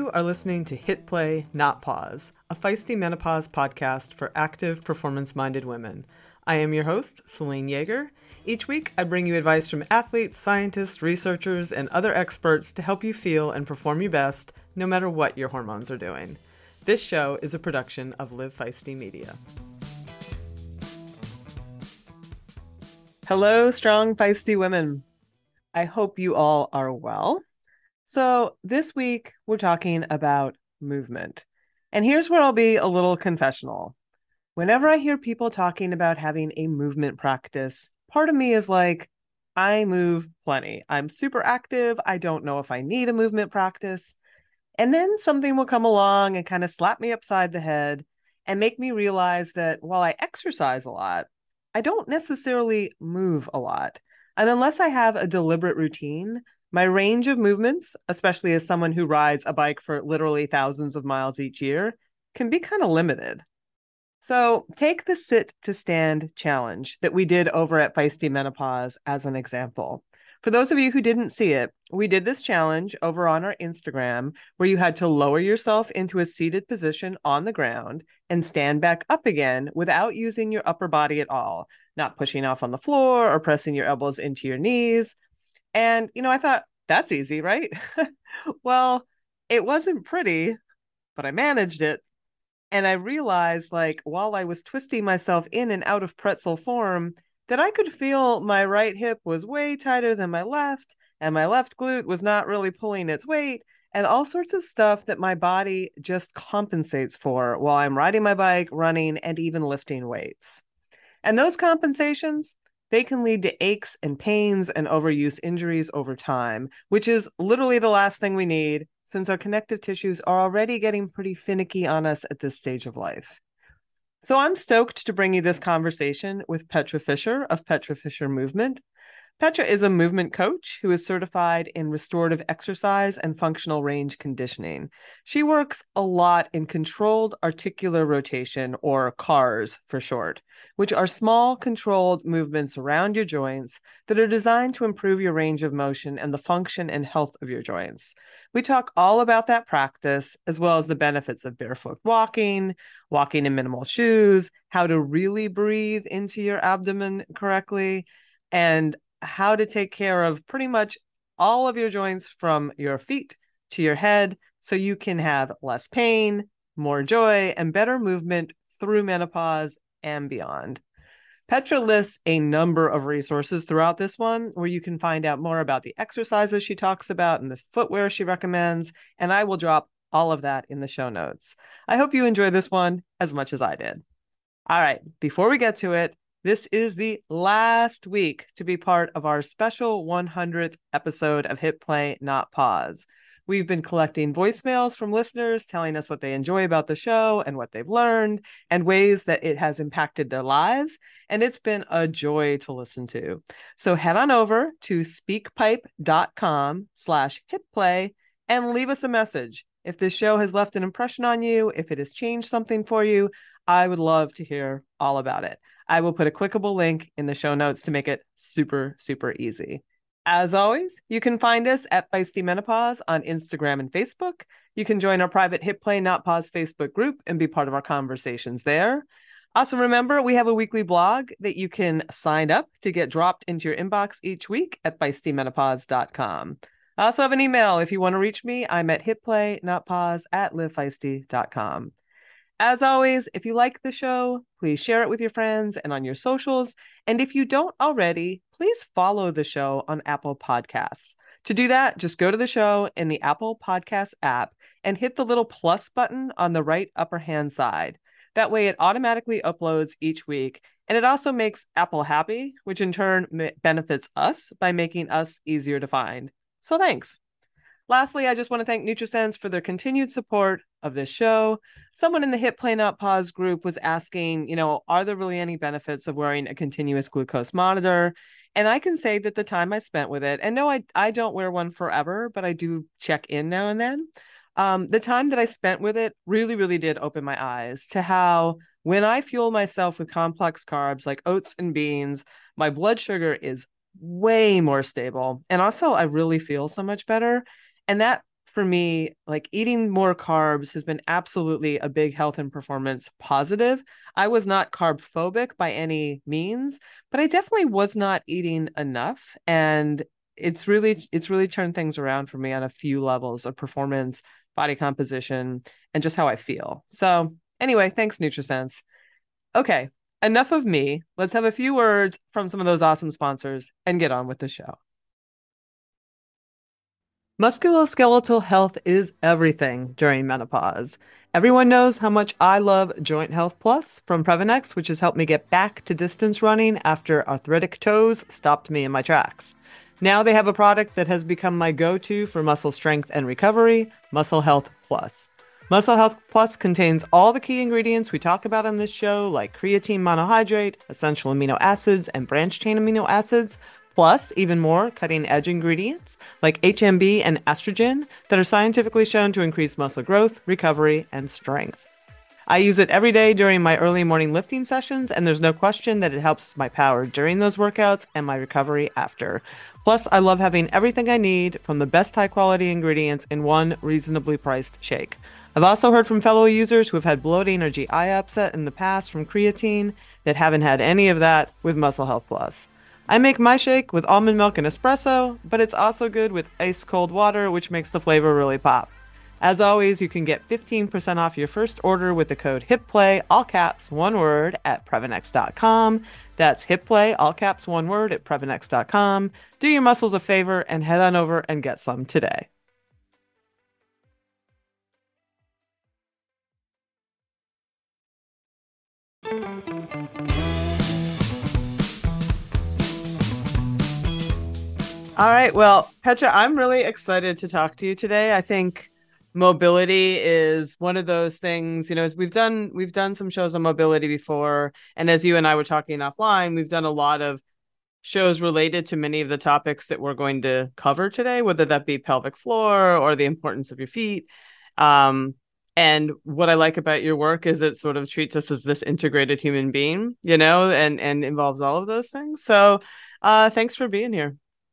You are listening to Hit Play, Not Pause, a feisty menopause podcast for active, performance-minded women. I am your host, Selene Yeager. Each week, I bring you advice from athletes, scientists, researchers, and other experts to help you feel and perform your best, no matter what your hormones are doing. This show is a production of Live Feisty Media. Hello, strong, feisty women. I hope you all are well. So this week, we're talking about movement. And here's where I'll be a little confessional. Whenever I hear people talking about having a movement practice, part of me is like, I move plenty. I'm super active. I don't know if I need a movement practice. And then something will come along and kind of slap me upside the head and make me realize that while I exercise a lot, I don't necessarily move a lot. And unless I have a deliberate routine, my range of movements, especially as someone who rides a bike for literally thousands of miles each year, can be kind of limited. So take the sit to stand challenge that we did over at Feisty Menopause as an example. For those of you who didn't see it, we did this challenge over on our Instagram where you had to lower yourself into a seated position on the ground and stand back up again without using your upper body at all, not pushing off on the floor or pressing your elbows into your knees. And, I thought, that's easy, right? Well, it wasn't pretty, but I managed it. And I realized, while I was twisting myself in and out of pretzel form, that I could feel my right hip was way tighter than my left, and my left glute was not really pulling its weight, and all sorts of stuff that my body just compensates for while I'm riding my bike, running, and even lifting weights. And those compensations, they can lead to aches and pains and overuse injuries over time, which is literally the last thing we need since our connective tissues are already getting pretty finicky on us at this stage of life. So I'm stoked to bring you this conversation with Petra Fisher of Petra Fisher Movement. Petra is a movement coach who is certified in restorative exercise and functional range conditioning. She works a lot in controlled articular rotation, or CARS for short, which are small controlled movements around your joints that are designed to improve your range of motion and the function and health of your joints. We talk all about that practice, as well as the benefits of barefoot walking, walking in minimal shoes, how to really breathe into your abdomen correctly, and how to take care of pretty much all of your joints from your feet to your head so you can have less pain, more joy, and better movement through menopause and beyond. Petra lists a number of resources throughout this one where you can find out more about the exercises she talks about and the footwear she recommends, and I will drop all of that in the show notes. I hope you enjoy this one as much as I did. All right, before we get to it, this is the last week to be part of our special 100th episode of Hit Play, Not Pause. We've been collecting voicemails from listeners telling us what they enjoy about the show and what they've learned and ways that it has impacted their lives. And it's been a joy to listen to. So head on over to speakpipe.com/hitplay and leave us a message. If this show has left an impression on you, if it has changed something for you, I would love to hear all about it. I will put a clickable link in the show notes to make it super, super easy. As always, you can find us at Feisty Menopause on Instagram and Facebook. You can join our private Hit Play Not Pause Facebook group and be part of our conversations there. Also, remember, we have a weekly blog that you can sign up to get dropped into your inbox each week at feistymenopause.com. I also have an email. If you want to reach me, I'm at hitplaynotpause@livefeisty.com. As always, if you like the show, please share it with your friends and on your socials. And if you don't already, please follow the show on Apple Podcasts. To do that, just go to the show in the Apple Podcasts app and hit the little plus button on the right upper hand side. That way it automatically uploads each week. And it also makes Apple happy, which in turn benefits us by making us easier to find. So thanks. Lastly, I just want to thank NutriSense for their continued support of this show. Someone in the Hit Play Not Pause group was asking, are there really any benefits of wearing a continuous glucose monitor? And I can say that the time I spent with it, and no, I don't wear one forever, but I do check in now and then. The time that I spent with it really, really did open my eyes to how when I fuel myself with complex carbs like oats and beans, my blood sugar is way more stable. And also I really feel so much better. And that for me, like eating more carbs has been absolutely a big health and performance positive. I was not carb phobic by any means, but I definitely was not eating enough. And it's really turned things around for me on a few levels of performance, body composition, and just how I feel. So anyway, thanks, NutriSense. Okay, enough of me. Let's have a few words from some of those awesome sponsors and get on with the show. Musculoskeletal health is everything during menopause. Everyone knows how much I love Joint Health Plus from Previnex, which has helped me get back to distance running after arthritic toes stopped me in my tracks. Now they have a product that has become my go-to for muscle strength and recovery, Muscle Health Plus. Muscle Health Plus contains all the key ingredients we talk about on this show, like creatine monohydrate, essential amino acids, and branched chain amino acids, plus even more cutting-edge ingredients like HMB and estrogen that are scientifically shown to increase muscle growth, recovery, and strength. I use it every day during my early morning lifting sessions, and there's no question that it helps my power during those workouts and my recovery after. Plus, I love having everything I need from the best high-quality ingredients in one reasonably priced shake. I've also heard from fellow users who have had bloating or GI upset in the past from creatine that haven't had any of that with Muscle Health Plus. I make my shake with almond milk and espresso, but it's also good with ice cold water, which makes the flavor really pop. As always, you can get 15% off your first order with the code HIPPLAY, all caps, one word, at Previnex.com. That's HIPPLAY, all caps, one word, at Previnex.com. Do your muscles a favor and head on over and get some today. All right. Well, Petra, I'm really excited to talk to you today. I think mobility is one of those things, as we've done some shows on mobility before. And as you and I were talking offline, we've done a lot of shows related to many of the topics that we're going to cover today, whether that be pelvic floor or the importance of your feet. And what I like about your work is it sort of treats us as this integrated human being, and involves all of those things. So thanks for being here.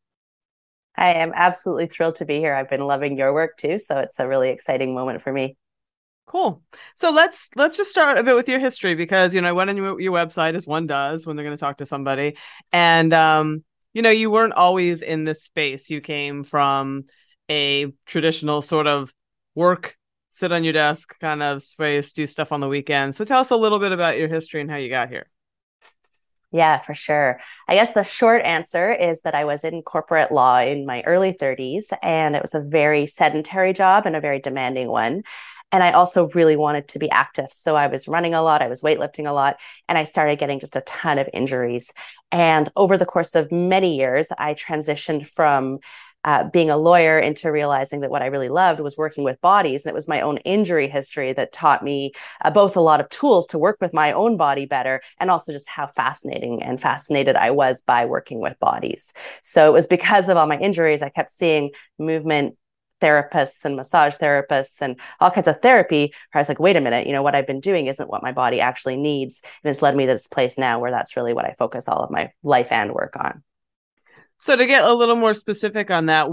I am absolutely thrilled to be here. I've been loving your work too, so it's a really exciting moment for me. Cool. So let's just start a bit with your history because I went on your website as one does when they're going to talk to somebody, and you weren't always in this space. You came from a traditional sort of work, sit on your desk kind of space, do stuff on the weekend. So tell us a little bit about your history and how you got here. Yeah, for sure. I guess the short answer is that I was in corporate law in my early 30s, and it was a very sedentary job and a very demanding one. And I also really wanted to be active. So I was running a lot, I was weightlifting a lot, and I started getting just a ton of injuries. And over the course of many years, I transitioned from being a lawyer into realizing that what I really loved was working with bodies. And it was my own injury history that taught me both a lot of tools to work with my own body better and also just how fascinating and fascinated I was by working with bodies. So it was because of all my injuries, I kept seeing movement therapists and massage therapists and all kinds of therapy where I was like, wait a minute, what I've been doing isn't what my body actually needs. And it's led me to this place now where that's really what I focus all of my life and work on. So to get a little more specific on that,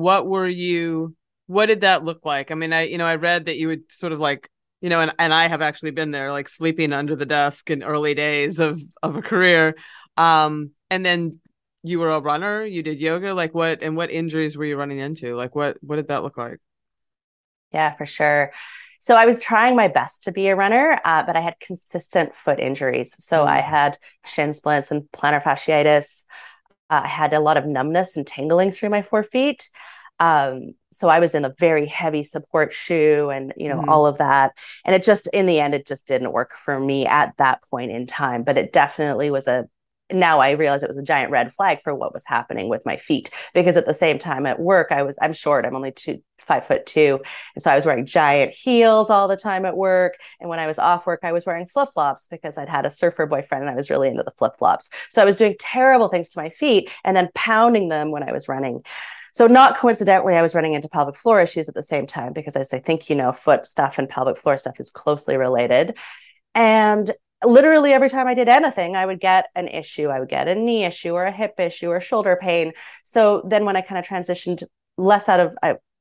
what did that look like? I mean, I read that you would sort of like, and I have actually been there, like sleeping under the desk in early days of a career. And then you were a runner, you did yoga, like what injuries were you running into? Like what did that look like? Yeah, for sure. So I was trying my best to be a runner, but I had consistent foot injuries. So I had shin splints and plantar fasciitis. I had a lot of numbness and tingling through my forefeet. So I was in a very heavy support shoe and, Mm-hmm. all of that. And in the end, it just didn't work for me at that point in time. But it definitely was now I realize it was a giant red flag for what was happening with my feet. Because at the same time at work, I'm short. I'm only 5'2". And so I was wearing giant heels all the time at work. And when I was off work, I was wearing flip-flops because I'd had a surfer boyfriend and I was really into the flip-flops. So I was doing terrible things to my feet and then pounding them when I was running. So not coincidentally, I was running into pelvic floor issues at the same time because as I think, foot stuff and pelvic floor stuff is closely related. And literally every time I did anything, I would get an issue. I would get a knee issue or a hip issue or shoulder pain. So then when I kind of transitioned less out of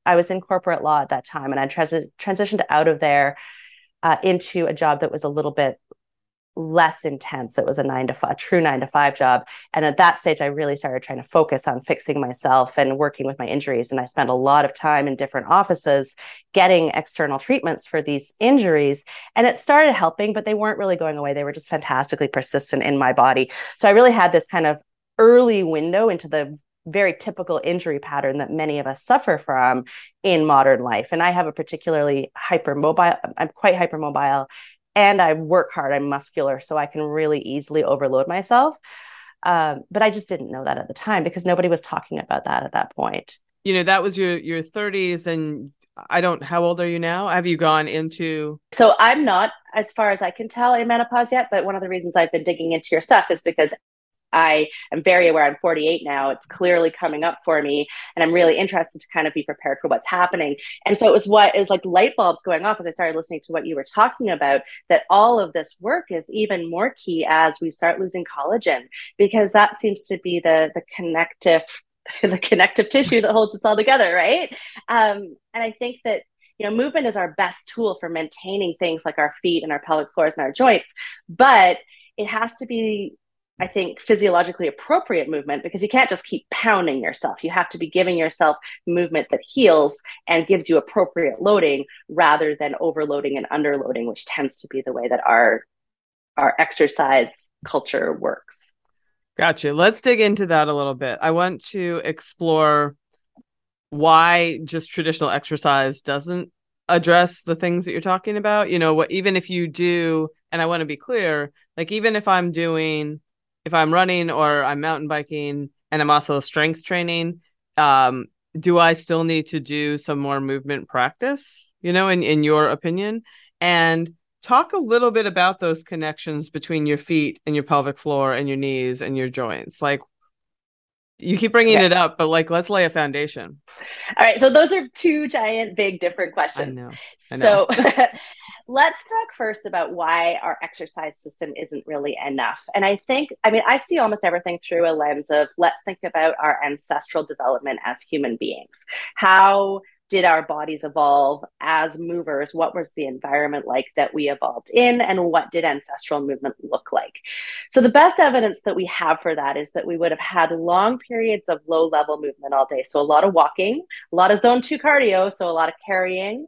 I was in corporate law at that time, and I transitioned out of there into a job that was a little bit less intense. It was a true 9 to 5 job. And at that stage, I really started trying to focus on fixing myself and working with my injuries. And I spent a lot of time in different offices getting external treatments for these injuries. And it started helping, but they weren't really going away. They were just fantastically persistent in my body. So I really had this kind of early window into the very typical injury pattern that many of us suffer from in modern life. And I have a particularly hypermobile, I'm quite hypermobile, and I work hard. I'm muscular, so I can really easily overload myself. But I just didn't know that at the time because nobody was talking about that at that point. That was your 30s, and how old are you now? Have you gone into? So I'm not, as far as I can tell, in menopause yet. But one of the reasons I've been digging into your stuff is because I am very aware. I'm 48 now. It's clearly coming up for me. And I'm really interested to kind of be prepared for what's happening. And so it was like light bulbs going off as I started listening to what you were talking about, that all of this work is even more key as we start losing collagen, because that seems to be the connective the connective tissue that holds us all together, right? And I think that movement is our best tool for maintaining things like our feet and our pelvic floors and our joints, but it has to be, I think, physiologically appropriate movement, because you can't just keep pounding yourself. You have to be giving yourself movement that heals and gives you appropriate loading rather than overloading and underloading, which tends to be the way that our exercise culture works. Gotcha. Let's dig into that a little bit. I want to explore why just traditional exercise doesn't address the things that you're talking about. Even if you do, and I want to be clear, like even if I'm running or I'm mountain biking and I'm also strength training, do I still need to do some more movement practice, in your opinion? And talk a little bit about those connections between your feet and your pelvic floor and your knees and your joints. Like, you keep bringing it up, but let's lay a foundation. All right. So those are two giant, big, different questions. I know. So let's talk first about why our exercise system isn't really enough. And I see almost everything through a lens of, let's think about our ancestral development as human beings. How did our bodies evolve as movers? What was the environment like that we evolved in? And what did ancestral movement look like? So the best evidence that we have for that is that we would have had long periods of low level movement all day. So a lot of walking, a lot of zone 2 cardio, so a lot of carrying,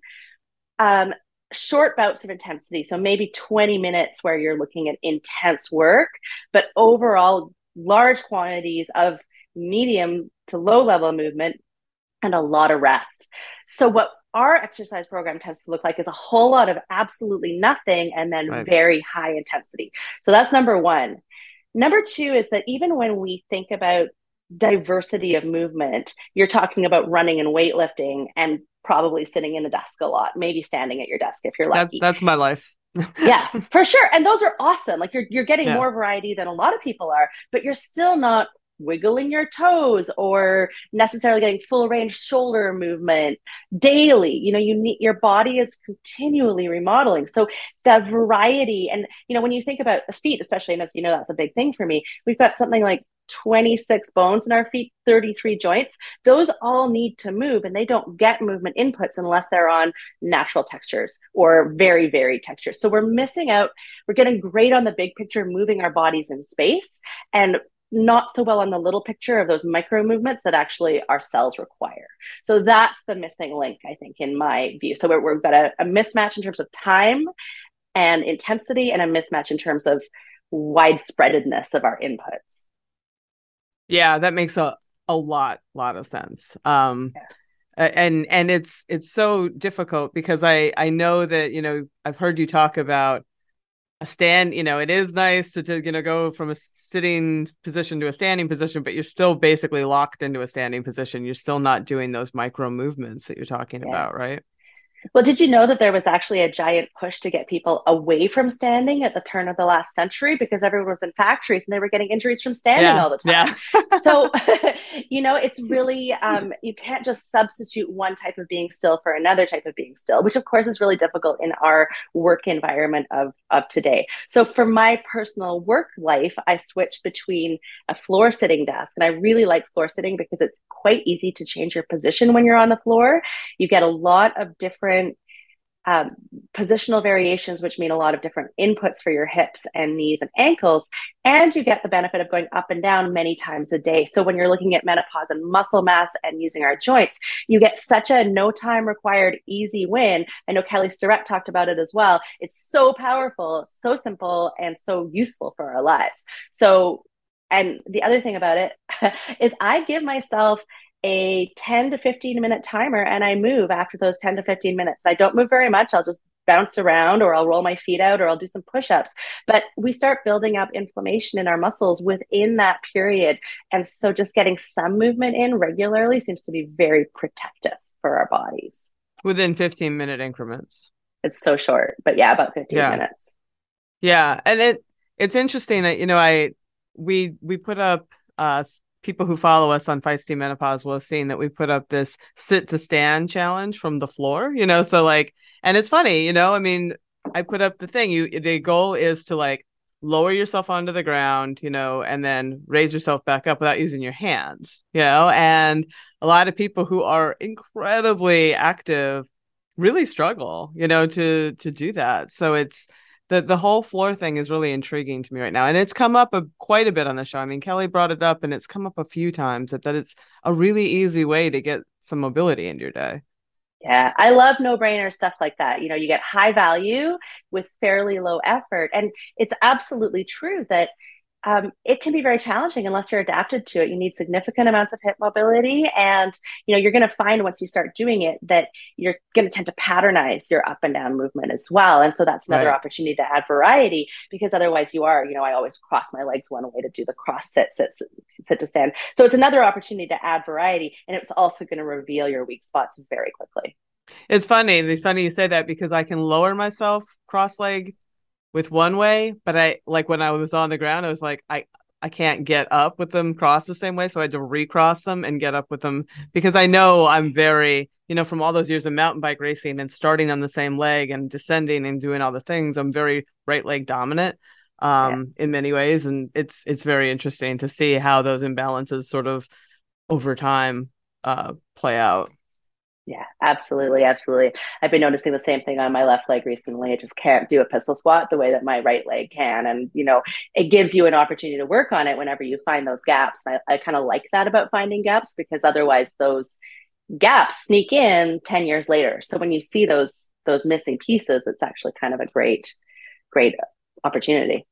short bouts of intensity. So maybe 20 minutes where you're looking at intense work, but overall large quantities of medium to low level movement and a lot of rest. So what our exercise program tends to look like is a whole lot of absolutely nothing and then very high intensity. So that's number one. Number two is that even when we think about diversity of movement, you're talking about running and weightlifting and probably sitting in a desk a lot, maybe standing at your desk if you're lucky. That's my life. Yeah, for sure. And those are awesome. Like you're getting more variety than a lot of people are, but you're still not wiggling your toes or necessarily getting full range shoulder movement daily. Your body is continually remodeling. So the variety, and when you think about the feet, especially, and as that's a big thing for me, we've got something like 26 bones in our feet, 33 joints. Those all need to move, and they don't get movement inputs unless they're on natural textures or very varied textures. So we're missing out. We're getting great on the big picture, moving our bodies in space, and not so well on the little picture of those micro movements that actually our cells require. So that's the missing link, I think, in my view. So we've got a mismatch in terms of time and intensity, and a mismatch in terms of widespreadedness of our inputs. Yeah, that makes a lot of sense. And it's so difficult because I know that, I've heard you talk about a stand, it is nice to go from a sitting position to a standing position, but you're still basically locked into a standing position. You're still not doing those micro movements that you're talking about, right? Well, did you know that there was actually a giant push to get people away from standing at the turn of the last century because everyone was in factories and they were getting injuries from standing Yeah, all the yeah. time? So, it's really, you can't just substitute one type of being still for another type of being still, which of course is really difficult in our work environment of today. So, for my personal work life, I switched between a floor sitting desk, and I really like floor sitting because it's quite easy to change your position when you're on the floor. You get a lot of different um, positional variations, which mean a lot of different inputs for your hips and knees and ankles. And you get the benefit of going up and down many times a day. So when you're looking at menopause and muscle mass and using our joints, you get such a no time required, easy win. I know Kelly Starrett talked about it as well. It's so powerful, so simple, and so useful for our lives. So, and the other thing about it is I give myself a 10 to 15 minute timer and I move after those 10 to 15 minutes. I don't move very much. I'll just bounce around or I'll roll my feet out or I'll do some push ups. But we start building up inflammation in our muscles within that period. And so just getting some movement in regularly seems to be very protective for our bodies. Within 15-minute increments. It's so short, but yeah, about 15 Yeah. minutes. Yeah. And it's interesting that, we put up people who follow us on Feisty Menopause will have seen that we put up this sit to stand challenge from the floor, so like, and it's funny, I mean, I put up the thing, the goal is to like lower yourself onto the ground, and then raise yourself back up without using your hands, and a lot of people who are incredibly active really struggle, to do that. So it's, the whole floor thing is really intriguing to me right now. And it's come up quite a bit on the show. I mean, Kelly brought it up and it's come up a few times that it's a really easy way to get some mobility into your day. Yeah, I love no brainer stuff like that. You get high value with fairly low effort. And it's absolutely true that it can be very challenging unless you're adapted to it. You need significant amounts of hip mobility. And, you're going to find once you start doing it that you're going to tend to patternize your up and down movement as well. And so that's another Right. opportunity to add variety because otherwise you are, I always cross my legs one way to do the cross sit to stand. So it's another opportunity to add variety. And it's also going to reveal your weak spots very quickly. It's funny. It's funny you say that because I can lower myself cross leg with one way, but I like when I was on the ground, I was like, I can't get up with them cross the same way. So I had to recross them and get up with them because I know I'm very, from all those years of mountain bike racing and starting on the same leg and descending and doing all the things, I'm very right leg dominant Yeah. in many ways. And it's very interesting to see how those imbalances sort of over time play out. Yeah, absolutely. Absolutely. I've been noticing the same thing on my left leg recently. I just can't do a pistol squat the way that my right leg can. And, it gives you an opportunity to work on it whenever you find those gaps. And I kind of like that about finding gaps because otherwise those gaps sneak in 10 years later. So when you see those missing pieces, it's actually kind of a great opportunity.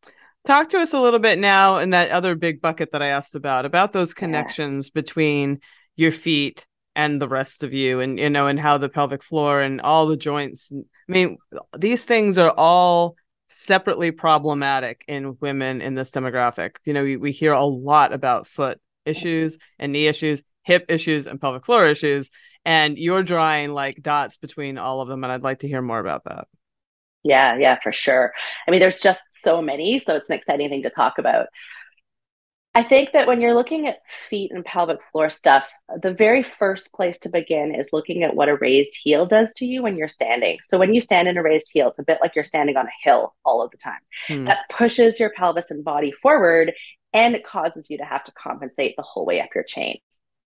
Talk to us a little bit now in that other big bucket that I asked about those Yeah. connections between your feet and the rest of you and and how the pelvic floor and all the joints. I mean, these things are all separately problematic in women in this demographic. We hear a lot about foot issues and knee issues, hip issues and pelvic floor issues, and you're drawing like dots between all of them, and I'd like to hear more about that. Yeah, for sure. I mean, there's just so many, so it's an exciting thing to talk about. I think that when you're looking at feet and pelvic floor stuff, the very first place to begin is looking at what a raised heel does to you when you're standing. So when you stand in a raised heel, it's a bit like you're standing on a hill all of the time. Hmm. That pushes your pelvis and body forward and it causes you to have to compensate the whole way up your chain.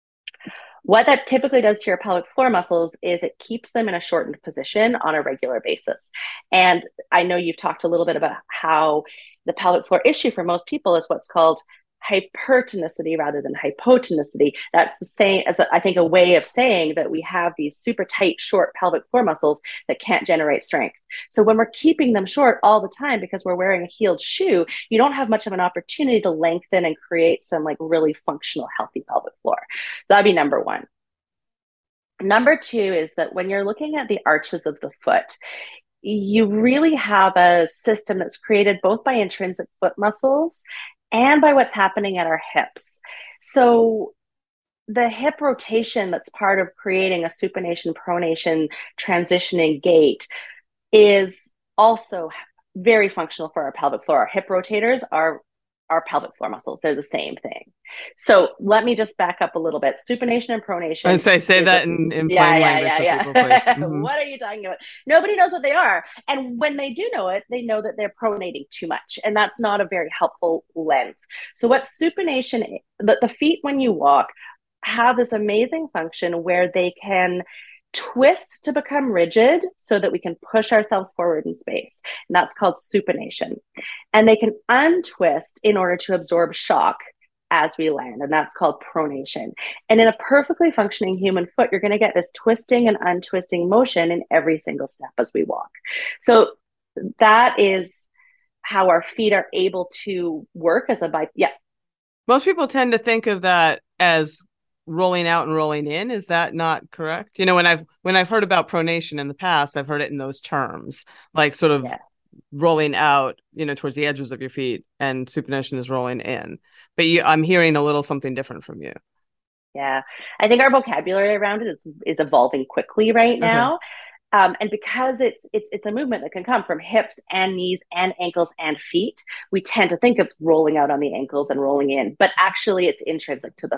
What that typically does to your pelvic floor muscles is it keeps them in a shortened position on a regular basis. And I know you've talked a little bit about how the pelvic floor issue for most people is what's called hypertonicity rather than hypotonicity. That's the same as I think a way of saying that we have these super tight, short pelvic floor muscles that can't generate strength. So when we're keeping them short all the time because we're wearing a heeled shoe, you don't have much of an opportunity to lengthen and create some like really functional, healthy pelvic floor. That'd be number one. Number two is that when you're looking at the arches of the foot, you really have a system that's created both by intrinsic foot muscles and by what's happening at our hips. So the hip rotation that's part of creating a supination, pronation, transitioning gait is also very functional for our pelvic floor. Our hip rotators are our pelvic floor muscles. They're the same thing. So let me just back up a little bit. Supination and I pronation say is a that in yeah, plain yeah, language yeah, for people, please. yeah. Mm-hmm. What are you talking about? Nobody knows what they are. And when they do know it, they know that they're pronating too much. And that's not a very helpful lens. So what supination, the feet when you walk have this amazing function where they can twist to become rigid so that we can push ourselves forward in space. And that's called supination. And they can untwist in order to absorb shock as we land, and that's called pronation. And in a perfectly functioning human foot, you're going to get this twisting and untwisting motion in every single step as we walk. So that is how our feet are able to work as a bike. Yeah. Most people tend to think of that as rolling out and rolling in. Is that not correct? When I've heard about pronation in the past, I've heard it in those terms, like sort of Yeah. rolling out, towards the edges of your feet, and supination is rolling in. But I'm hearing a little something different from you. Yeah. I think our vocabulary around it is evolving quickly right Okay. now. And because it's a movement that can come from hips and knees and ankles and feet, we tend to think of rolling out on the ankles and rolling in, but actually it's intrinsic to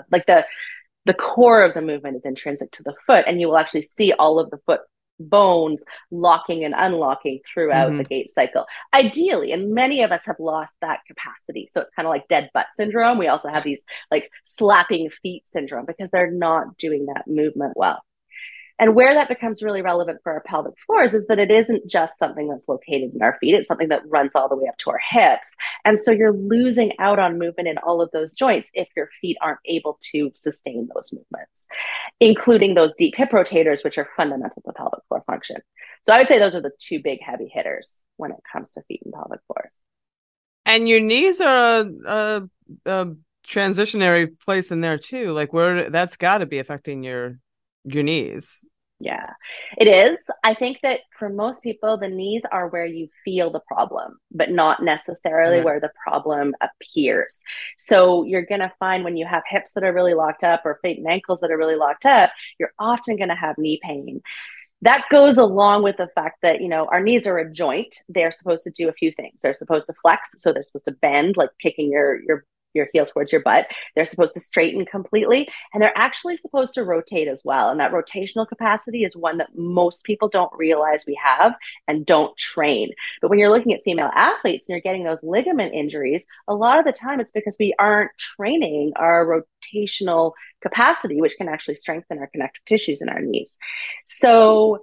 the core of the movement is intrinsic to the foot, and you will actually see all of the foot bones locking and unlocking throughout Mm-hmm. the gait cycle. Ideally, and many of us have lost that capacity. So it's kind of like dead butt syndrome. We also have these like slapping feet syndrome because they're not doing that movement well. And where that becomes really relevant for our pelvic floors is that it isn't just something that's located in our feet, it's something that runs all the way up to our hips. And so you're losing out on movement in all of those joints if your feet aren't able to sustain those movements, including those deep hip rotators, which are fundamental to pelvic floor function. So I would say those are the two big heavy hitters when it comes to feet and pelvic floors. And your knees are a transitionary place in there too. Like where that's got to be affecting your knees. Yeah, it is. I think that for most people, the knees are where you feel the problem, but not necessarily Okay. where the problem appears. So you're going to find when you have hips that are really locked up or feet and ankles that are really locked up, you're often going to have knee pain. That goes along with the fact that, our knees are a joint. They're supposed to do a few things. They're supposed to flex, so they're supposed to bend, like kicking your heel towards your butt. They're supposed to straighten completely, and they're actually supposed to rotate as well. And that rotational capacity is one that most people don't realize we have and don't train. But when you're looking at female athletes and you're getting those ligament injuries, a lot of the time it's because we aren't training our rotational capacity, which can actually strengthen our connective tissues in our knees. So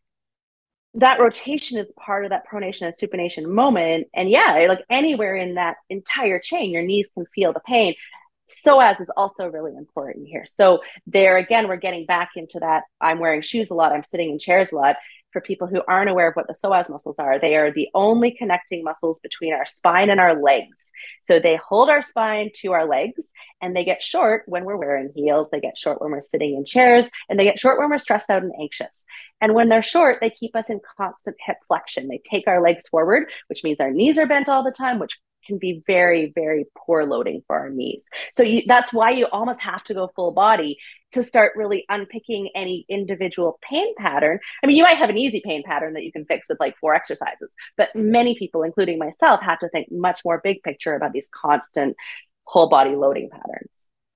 that rotation is part of that pronation and supination moment. And yeah, like anywhere in that entire chain, your knees can feel the pain. Psoas is also really important here. So there again, we're getting back into that. I'm wearing shoes a lot. I'm sitting in chairs a lot. For people who aren't aware of what the psoas muscles are, they are the only connecting muscles between our spine and our legs. So they hold our spine to our legs, and they get short when we're wearing heels. They get short when we're sitting in chairs, and they get short when we're stressed out and anxious. And when they're short, they keep us in constant hip flexion. They take our legs forward, which means our knees are bent all the time, which can be very, very poor loading for our knees. So that's why you almost have to go full body to start really unpicking any individual pain pattern. I mean, you might have an easy pain pattern that you can fix with like 4 exercises, but many people, including myself, have to think much more big picture about these constant whole body loading patterns.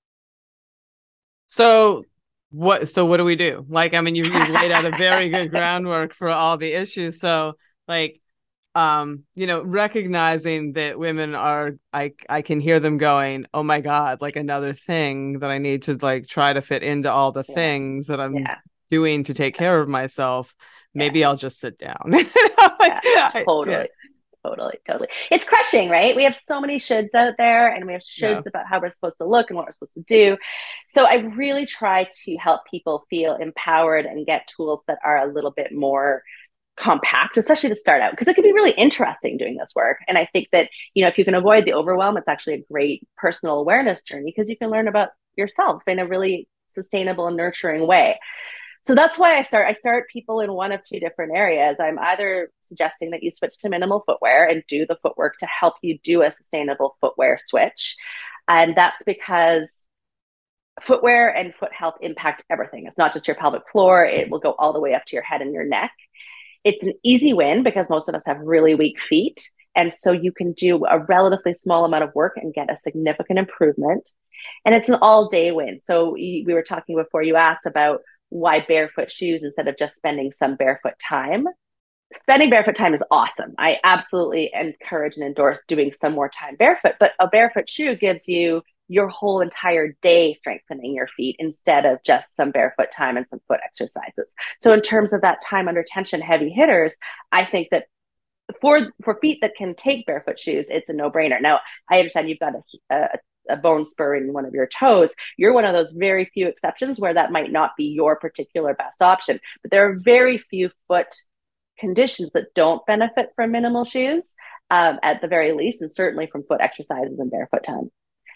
So what do we do? Like, I mean, you've laid out a very good groundwork for all the issues. So like, recognizing that women are, I can hear them going, oh my God, like another thing that I need to like try to fit into all the Yeah, things that I'm yeah, doing to take care of myself. yeah, Maybe I'll just sit down. yeah, Yeah, totally. Totally, totally. It's crushing, right? We have so many shoulds out there, and we have yeah. shoulds about how we're supposed to look and what we're supposed to do. So I really try to help people feel empowered and get tools that are a little bit more compact, especially to start out, because it can be really interesting doing this work. And I think that, if you can avoid the overwhelm, it's actually a great personal awareness journey because you can learn about yourself in a really sustainable and nurturing way. So that's why I start people in one of two different areas. I'm either suggesting that you switch to minimal footwear and do the footwork to help you do a sustainable footwear switch. And that's because footwear and foot health impact everything. It's not just your pelvic floor, it will go all the way up to your head and your neck. It's an easy win because most of us have really weak feet. And so you can do a relatively small amount of work and get a significant improvement. And it's an all day win. So we were talking before, you asked about why barefoot shoes instead of just spending some barefoot time. Spending barefoot time is awesome. I absolutely encourage and endorse doing some more time barefoot, but a barefoot shoe gives you your whole entire day strengthening your feet instead of just some barefoot time and some foot exercises. So in terms of that time under tension heavy hitters, I think that for feet that can take barefoot shoes, it's a no-brainer. Now, I understand you've got a bone spur in one of your toes. You're one of those very few exceptions where that might not be your particular best option, but there are very few foot conditions that don't benefit from minimal shoes, at the very least, and certainly from foot exercises and barefoot time.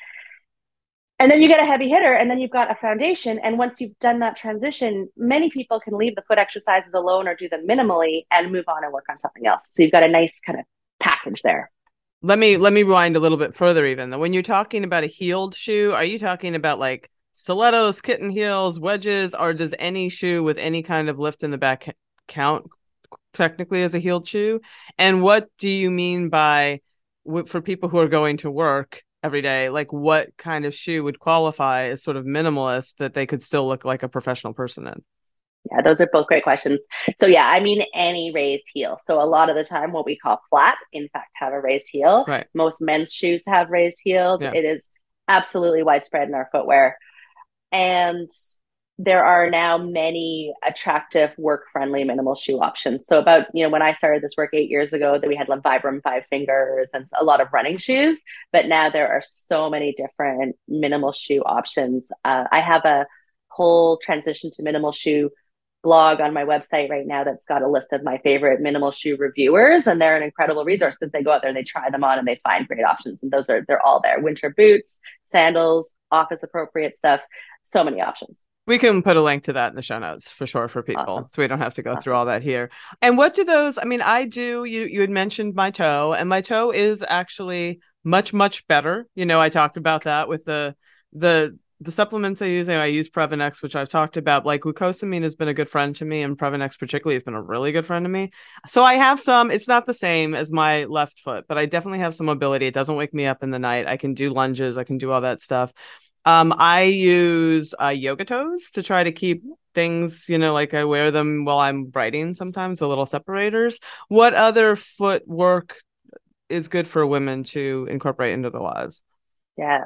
And then you get a heavy hitter, and then you've got a foundation. And once you've done that transition, many people can leave the foot exercises alone or do them minimally and move on and work on something else. So you've got a nice kind of package there. Let me rewind a little bit further even. When you're talking about a heeled shoe, are you talking about like stilettos, kitten heels, wedges, or does any shoe with any kind of lift in the back count technically as a heeled shoe? And what do you mean by, for people who are going to work every day, like what kind of shoe would qualify as sort of minimalist that they could still look like a professional person in? Yeah, those are both great questions. So yeah, I mean, any raised heel. So a lot of the time what we call flat, in fact, have a raised heel. Right. Most men's shoes have raised heels. Yeah. It is absolutely widespread in our footwear. And there are now many attractive work-friendly minimal shoe options. So about, when I started this work 8 years ago, that we had like Vibram 5 Fingers and a lot of running shoes, but now there are so many different minimal shoe options. I have a whole transition to minimal shoe blog on my website right now that's got a list of my favorite minimal shoe reviewers, and they're an incredible resource because they go out there and they try them on and they find great options, and they're all there. Winter boots, sandals, office appropriate stuff, so many options. We can put a link to that in the show notes for sure for people. Awesome. So we don't have to go through all that here. And what do those, I mean, you had mentioned my toe, and my toe is actually much, much better. I talked about that with the supplements I use Previnex, which I've talked about. Like glucosamine has been a good friend to me, and Previnex particularly has been a really good friend to me. So I have some, it's not the same as my left foot, but I definitely have some mobility. It doesn't wake me up in the night. I can do lunges. I can do all that stuff. I use yoga toes to try to keep things, like I wear them while I'm writing sometimes, the little separators. What other footwork is good for women to incorporate into their lives? Yeah.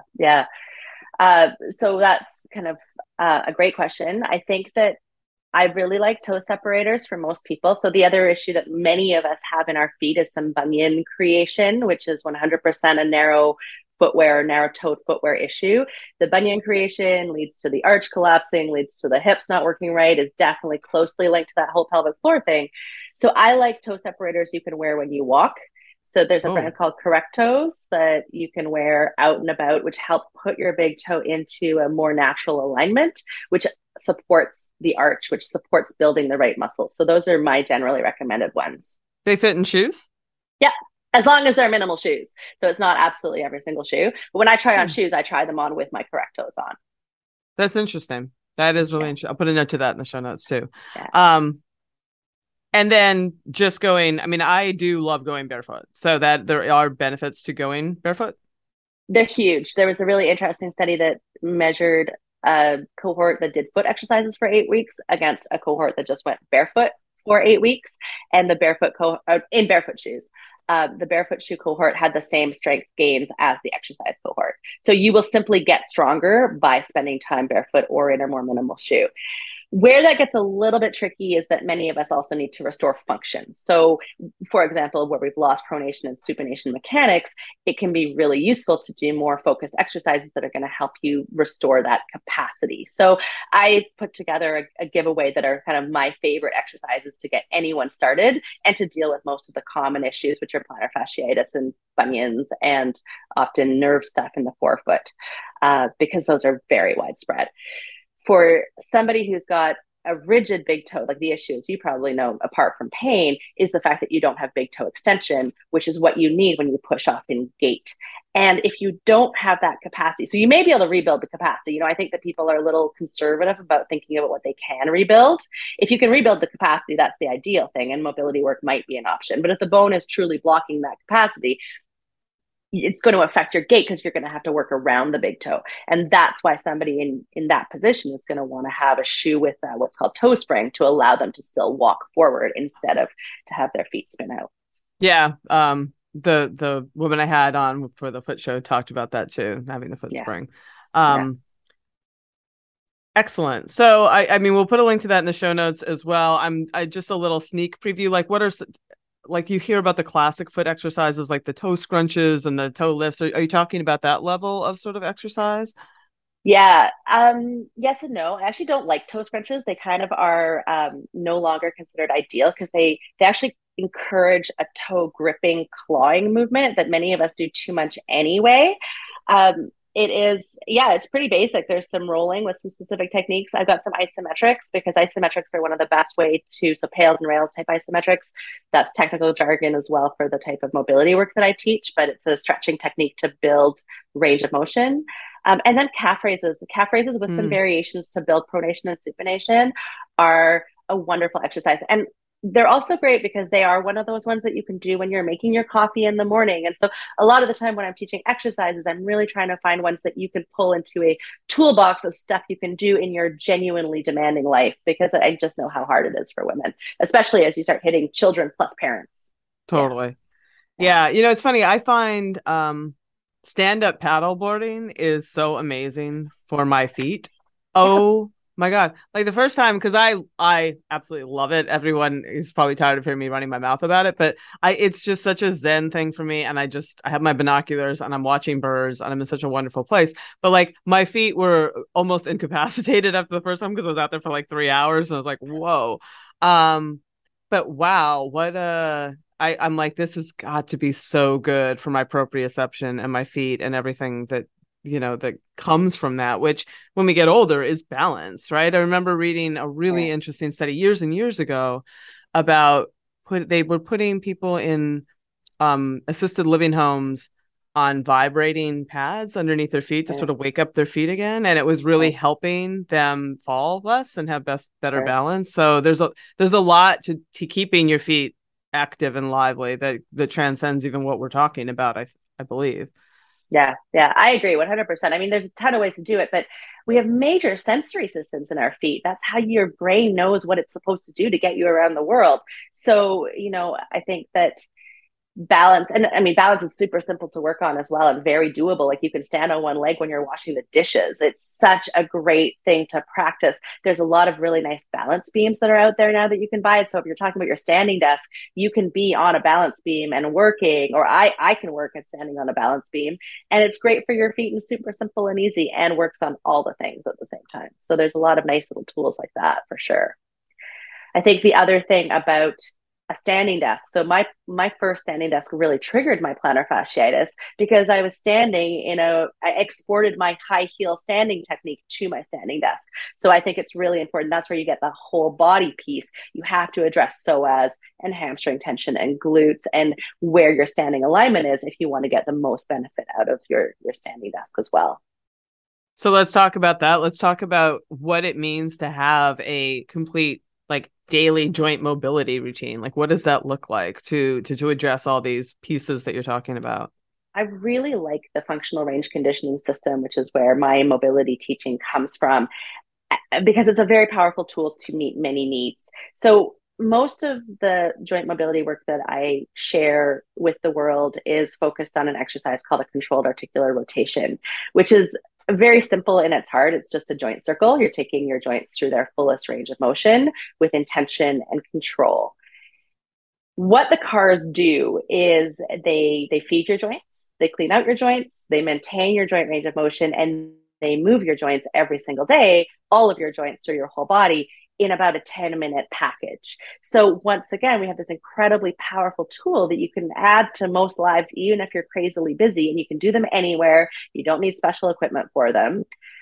So that's kind of a great question. I think that I really like toe separators for most people. So the other issue that many of us have in our feet is some bunion creation, which is 100% a narrow toed footwear issue. The bunion creation leads to the arch collapsing, leads to the hips not working right, is definitely closely linked to that whole pelvic floor thing. So I like toe separators you can wear when you walk. So there's a brand called Correct Toes that you can wear out and about, which help put your big toe into a more natural alignment, which supports the arch, which supports building the right muscles. So those are my generally recommended ones. They fit in shoes? Yeah, as long as they're minimal shoes. So it's not absolutely every single shoe. But when I try on shoes, I try them on with my Correct Toes on. That's interesting. That is really interesting. I'll put a note to that in the show notes too. Yeah. And then just going, I mean, I do love going barefoot. So that there are benefits to going barefoot. They're huge. There was a really interesting study that measured a cohort that did foot exercises for 8 weeks against a cohort that just went barefoot for 8 weeks. And the barefoot in barefoot shoes. The barefoot shoe cohort had the same strength gains as the exercise cohort. So you will simply get stronger by spending time barefoot or in a more minimal shoe. Where that gets a little bit tricky is that many of us also need to restore function. So, for example, where we've lost pronation and supination mechanics, it can be really useful to do more focused exercises that are going to help you restore that capacity. So I put together a giveaway that are kind of my favorite exercises to get anyone started and to deal with most of the common issues, which are plantar fasciitis and bunions and often nerve stuff in the forefoot, because those are very widespread. For somebody who's got a rigid big toe, like the issue, as you probably know, apart from pain, is the fact that you don't have big toe extension, which is what you need when you push off in gait. And if you don't have that capacity, so you may be able to rebuild the capacity. I think that people are a little conservative about thinking about what they can rebuild. If you can rebuild the capacity, that's the ideal thing, and mobility work might be an option. But if the bone is truly blocking that capacity, it's going to affect your gait because you're going to have to work around the big toe. And that's why somebody in that position is going to want to have a shoe with what's called toe spring to allow them to still walk forward instead of to have their feet spin out. Yeah. The woman I had on for the foot show talked about that too, having the foot spring. Excellent. So I mean, we'll put a link to that in the show notes as well. I just a little sneak preview. Like, what are, like, you hear about the classic foot exercises, like the toe scrunches and the toe lifts. Are you talking about that level of sort of exercise? Yeah. Yes and no. I actually don't like toe scrunches. They kind of are no longer considered ideal because they actually encourage a toe gripping, clawing movement that many of us do too much anyway. It is, yeah, it's pretty basic. There's some rolling with some specific techniques. I've got some isometrics because isometrics are one of the best way to, so pails and rails type isometrics. That's technical jargon as well for the type of mobility work that I teach, but it's a stretching technique to build range of motion. And then calf raises. Calf raises with some variations to build pronation and supination are a wonderful exercise. And they're also great because they are one of those ones that you can do when you're making your coffee in the morning. And so a lot of the time when I'm teaching exercises, I'm really trying to find ones that you can pull into a toolbox of stuff you can do in your genuinely demanding life, because I just know how hard it is for women, especially as you start hitting children plus parents. Totally. Yeah. It's funny. I find stand-up paddleboarding is so amazing for my feet. Oh my God. Like the first time, because I absolutely love it. Everyone is probably tired of hearing me running my mouth about it, but it's just such a zen thing for me. And I have my binoculars and I'm watching birds and I'm in such a wonderful place. But like my feet were almost incapacitated after the first time because I was out there for like 3 hours and I was like, whoa. But wow, what I'm like, this has got to be so good for my proprioception and my feet and everything that that comes from that, which when we get older is balance, right? I remember reading a really interesting study years and years ago about they were putting people in assisted living homes on vibrating pads underneath their feet to sort of wake up their feet again, and it was really helping them fall less and have better balance. So there's a lot to keeping your feet active and lively that transcends even what we're talking about, I believe. Yeah, I agree 100%. I mean, there's a ton of ways to do it, but we have major sensory systems in our feet. That's how your brain knows what it's supposed to do to get you around the world. So, I think that balance, and I mean, balance is super simple to work on as well and very doable. Like you can stand on one leg when you're washing the dishes. It's such a great thing to practice. There's a lot of really nice balance beams that are out there now that you can buy. So if you're talking about your standing desk, you can be on a balance beam and working, or I can work at standing on a balance beam, and it's great for your feet and super simple and easy and works on all the things at the same time. So there's a lot of nice little tools like that for sure. I think the other thing about a standing desk. So my first standing desk really triggered my plantar fasciitis because I was standing I exported my high heel standing technique to my standing desk. So I think it's really important. That's where you get the whole body piece. You have to address psoas and hamstring tension and glutes and where your standing alignment is if you want to get the most benefit out of your standing desk as well. So let's talk about that. Let's talk about what it means to have a complete like daily joint mobility routine. Like what does that look like to address all these pieces that you're talking about? I really like the functional range conditioning system, which is where my mobility teaching comes from, because it's a very powerful tool to meet many needs. So most of the joint mobility work that I share with the world is focused on an exercise called a controlled articular rotation, which is very simple in its heart. It's just a joint circle. You're taking your joints through their fullest range of motion with intention and control. What the CARs do is they feed your joints, they clean out your joints, they maintain your joint range of motion, and they move your joints every single day, all of your joints through your whole body in about a 10-minute package. So once again, we have this incredibly powerful tool that you can add to most lives, even if you're crazily busy, and you can do them anywhere. You don't need special equipment for them.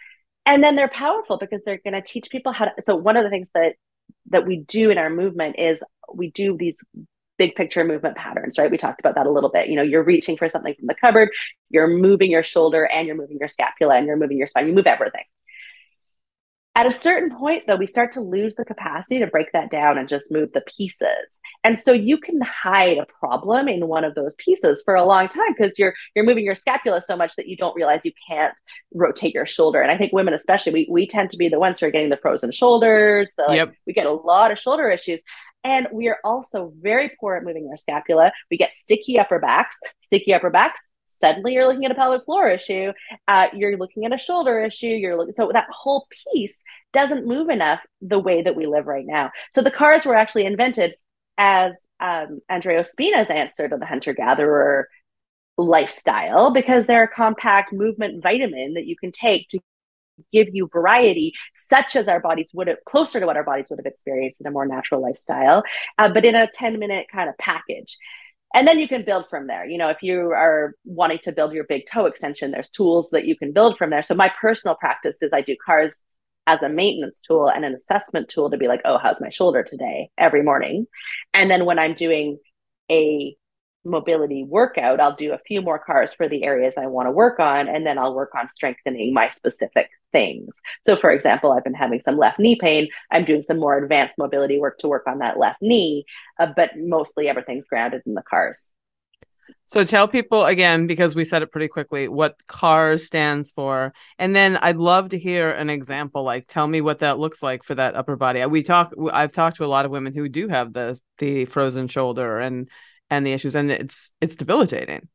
And then they're powerful because they're going to teach people how to. So one of the things that we do in our movement is we do these big picture movement patterns, right? We talked about that a little bit. You're reaching for something from the cupboard, you're moving your shoulder, and you're moving your scapula, and you're moving your spine. You move everything. At a certain point, though, we start to lose the capacity to break that down and just move the pieces. And so you can hide a problem in one of those pieces for a long time because you're moving your scapula so much that you don't realize you can't rotate your shoulder. And I think women especially, we tend to be the ones who are getting the frozen shoulders. Yep. We get a lot of shoulder issues. And we are also very poor at moving our scapula. We get sticky upper backs. Suddenly you're looking at a pelvic floor issue. You're looking at a shoulder issue. So that whole piece doesn't move enough the way that we live right now. So the cars were actually invented as Andreo Spina's answer to the hunter-gatherer lifestyle because they're a compact movement vitamin that you can take to give you variety, such as our bodies would have, closer to what our bodies would have experienced in a more natural lifestyle, but in a 10-minute kind of package. And then you can build from there. If you are wanting to build your big toe extension, there's tools that you can build from there. So my personal practice is I do cars as a maintenance tool and an assessment tool to be like, oh, how's my shoulder today every morning? And then when I'm doing a mobility workout, I'll do a few more cars for the areas I want to work on, and then I'll work on strengthening my specific things. So for example, I've been having some left knee pain. I'm doing some more advanced mobility work to work on that left knee, but mostly everything's grounded in the cars. So tell people again, because we said it pretty quickly, what CARS stands for. And then I'd love to hear an example, like tell me what that looks like for that upper body. I've talked to a lot of women who do have the frozen shoulder and the issues, and it's debilitating.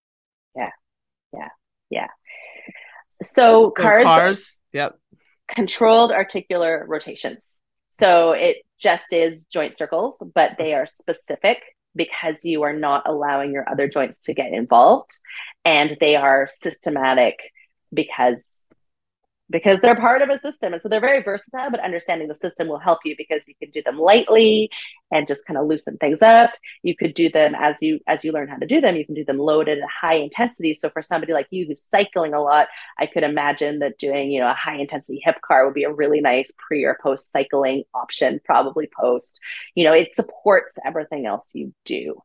Yeah. So CARS, yep. Controlled articular rotations. So it just is joint circles, but they are specific because you are not allowing your other joints to get involved. And they are systematic because they're part of a system. And so they're very versatile, but understanding the system will help you because you can do them lightly and just kind of loosen things up. You could do them as you learn how to do them. You can do them loaded at high intensity. So for somebody like you who's cycling a lot, I could imagine that doing, a high intensity hip car would be a really nice pre or post cycling option, probably post. It supports everything else you do.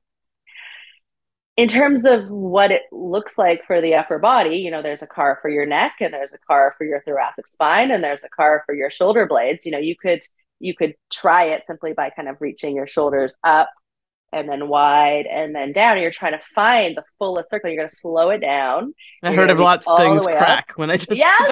In terms of what it looks like for the upper body, there's a car for your neck and there's a car for your thoracic spine and there's a car for your shoulder blades. You could try it simply by kind of reaching your shoulders up and then wide and then down. You're trying to find the fullest circle. You're going to slow it down. I heard of lots of things crack when I just yes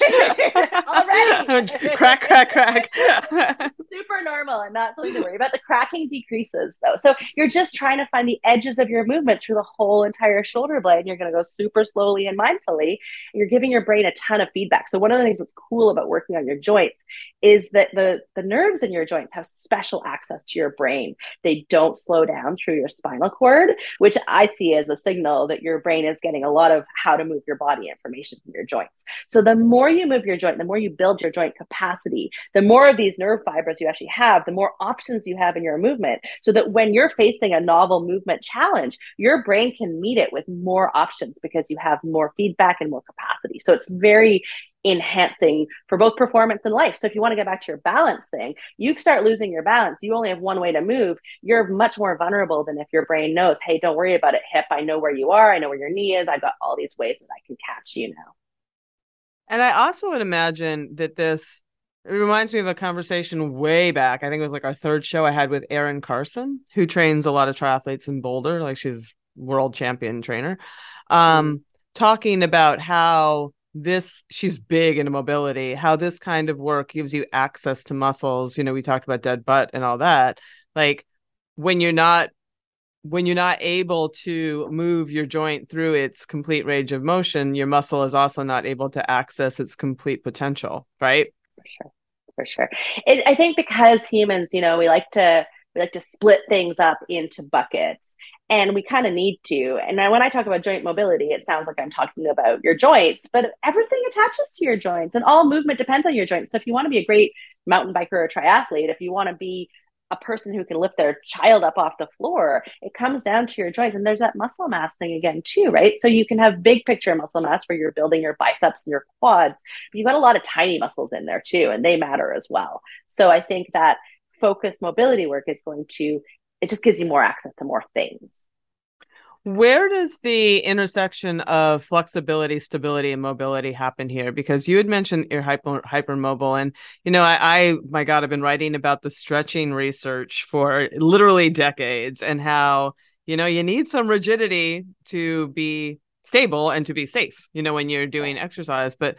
already crack. Super normal and not something to worry about. The cracking decreases though, so you're just trying to find the edges of your movement through the whole entire shoulder blade, and you're going to go super slowly and mindfully. You're giving your brain a ton of feedback. So one of the things that's cool about working on your joints is that the nerves in your joints have special access to your brain. They don't slow down through your spinal cord, which I see as a signal that your brain is getting a lot of how to move your body information from your joints. So the more you move your joint, the more you build your joint capacity, the more of these nerve fibers you actually have, the more options you have in your movement, so that when you're facing a novel movement challenge, your brain can meet it with more options because you have more feedback and more capacity. So it's very enhancing for both performance and life. So if you want to get back to your balance thing, you start losing your balance, you only have one way to move, you're much more vulnerable than if your brain knows, hey, don't worry about it, hip, I know where you are, I know where your knee is, I've got all these ways that I can catch you now. And I also would imagine that it reminds me of a conversation way back. I think it was like our third show I had with Erin Carson, who trains a lot of triathletes in Boulder. Like she's world champion trainer, talking about how she's big into mobility, how this kind of work gives you access to muscles. We talked about dead butt and all that. Like when you're not able to move your joint through its complete range of motion, your muscle is also not able to access its complete potential, right? For sure. I think because humans, we like to split things up into buckets, and we kind of need to. And when I talk about joint mobility, it sounds like I'm talking about your joints, but everything attaches to your joints, and all movement depends on your joints. So if you want to be a great mountain biker or triathlete, if you want to be a person who can lift their child up off the floor. It comes down to your joints. And there's that muscle mass thing again, too, right? So you can have big picture muscle mass where you're building your biceps and your quads, but you've got a lot of tiny muscles in there, too, and they matter as well. So I think that focused mobility work is going to, it just gives you more access to more things. Where does the intersection of flexibility, stability, and mobility happen here? Because you had mentioned you're hypermobile, and my God, I've been writing about the stretching research for literally decades, and how you need some rigidity to be stable and to be safe. When you're doing exercise, but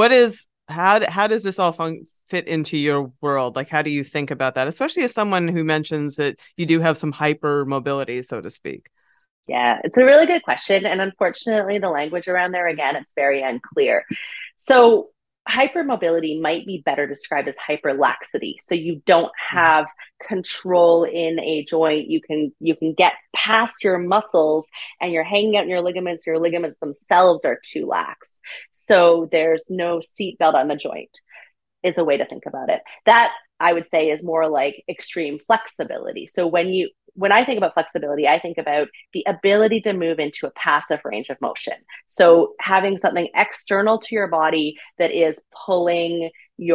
how does this all fit into your world? Like, how do you think about that, especially as someone who mentions that you do have some hypermobility, so to speak? Yeah, it's a really good question. And unfortunately, the language around there, again, it's very unclear. So, hypermobility might be better described as hyperlaxity. So you don't have control in a joint. You can get past your muscles and you're hanging out in your ligaments. Your ligaments themselves are too lax. So there's no seatbelt on the joint, is a way to think about it. That I would say is more like extreme flexibility. So when I think about flexibility, I think about the ability to move into a passive range of motion. So having something external to your body that is pulling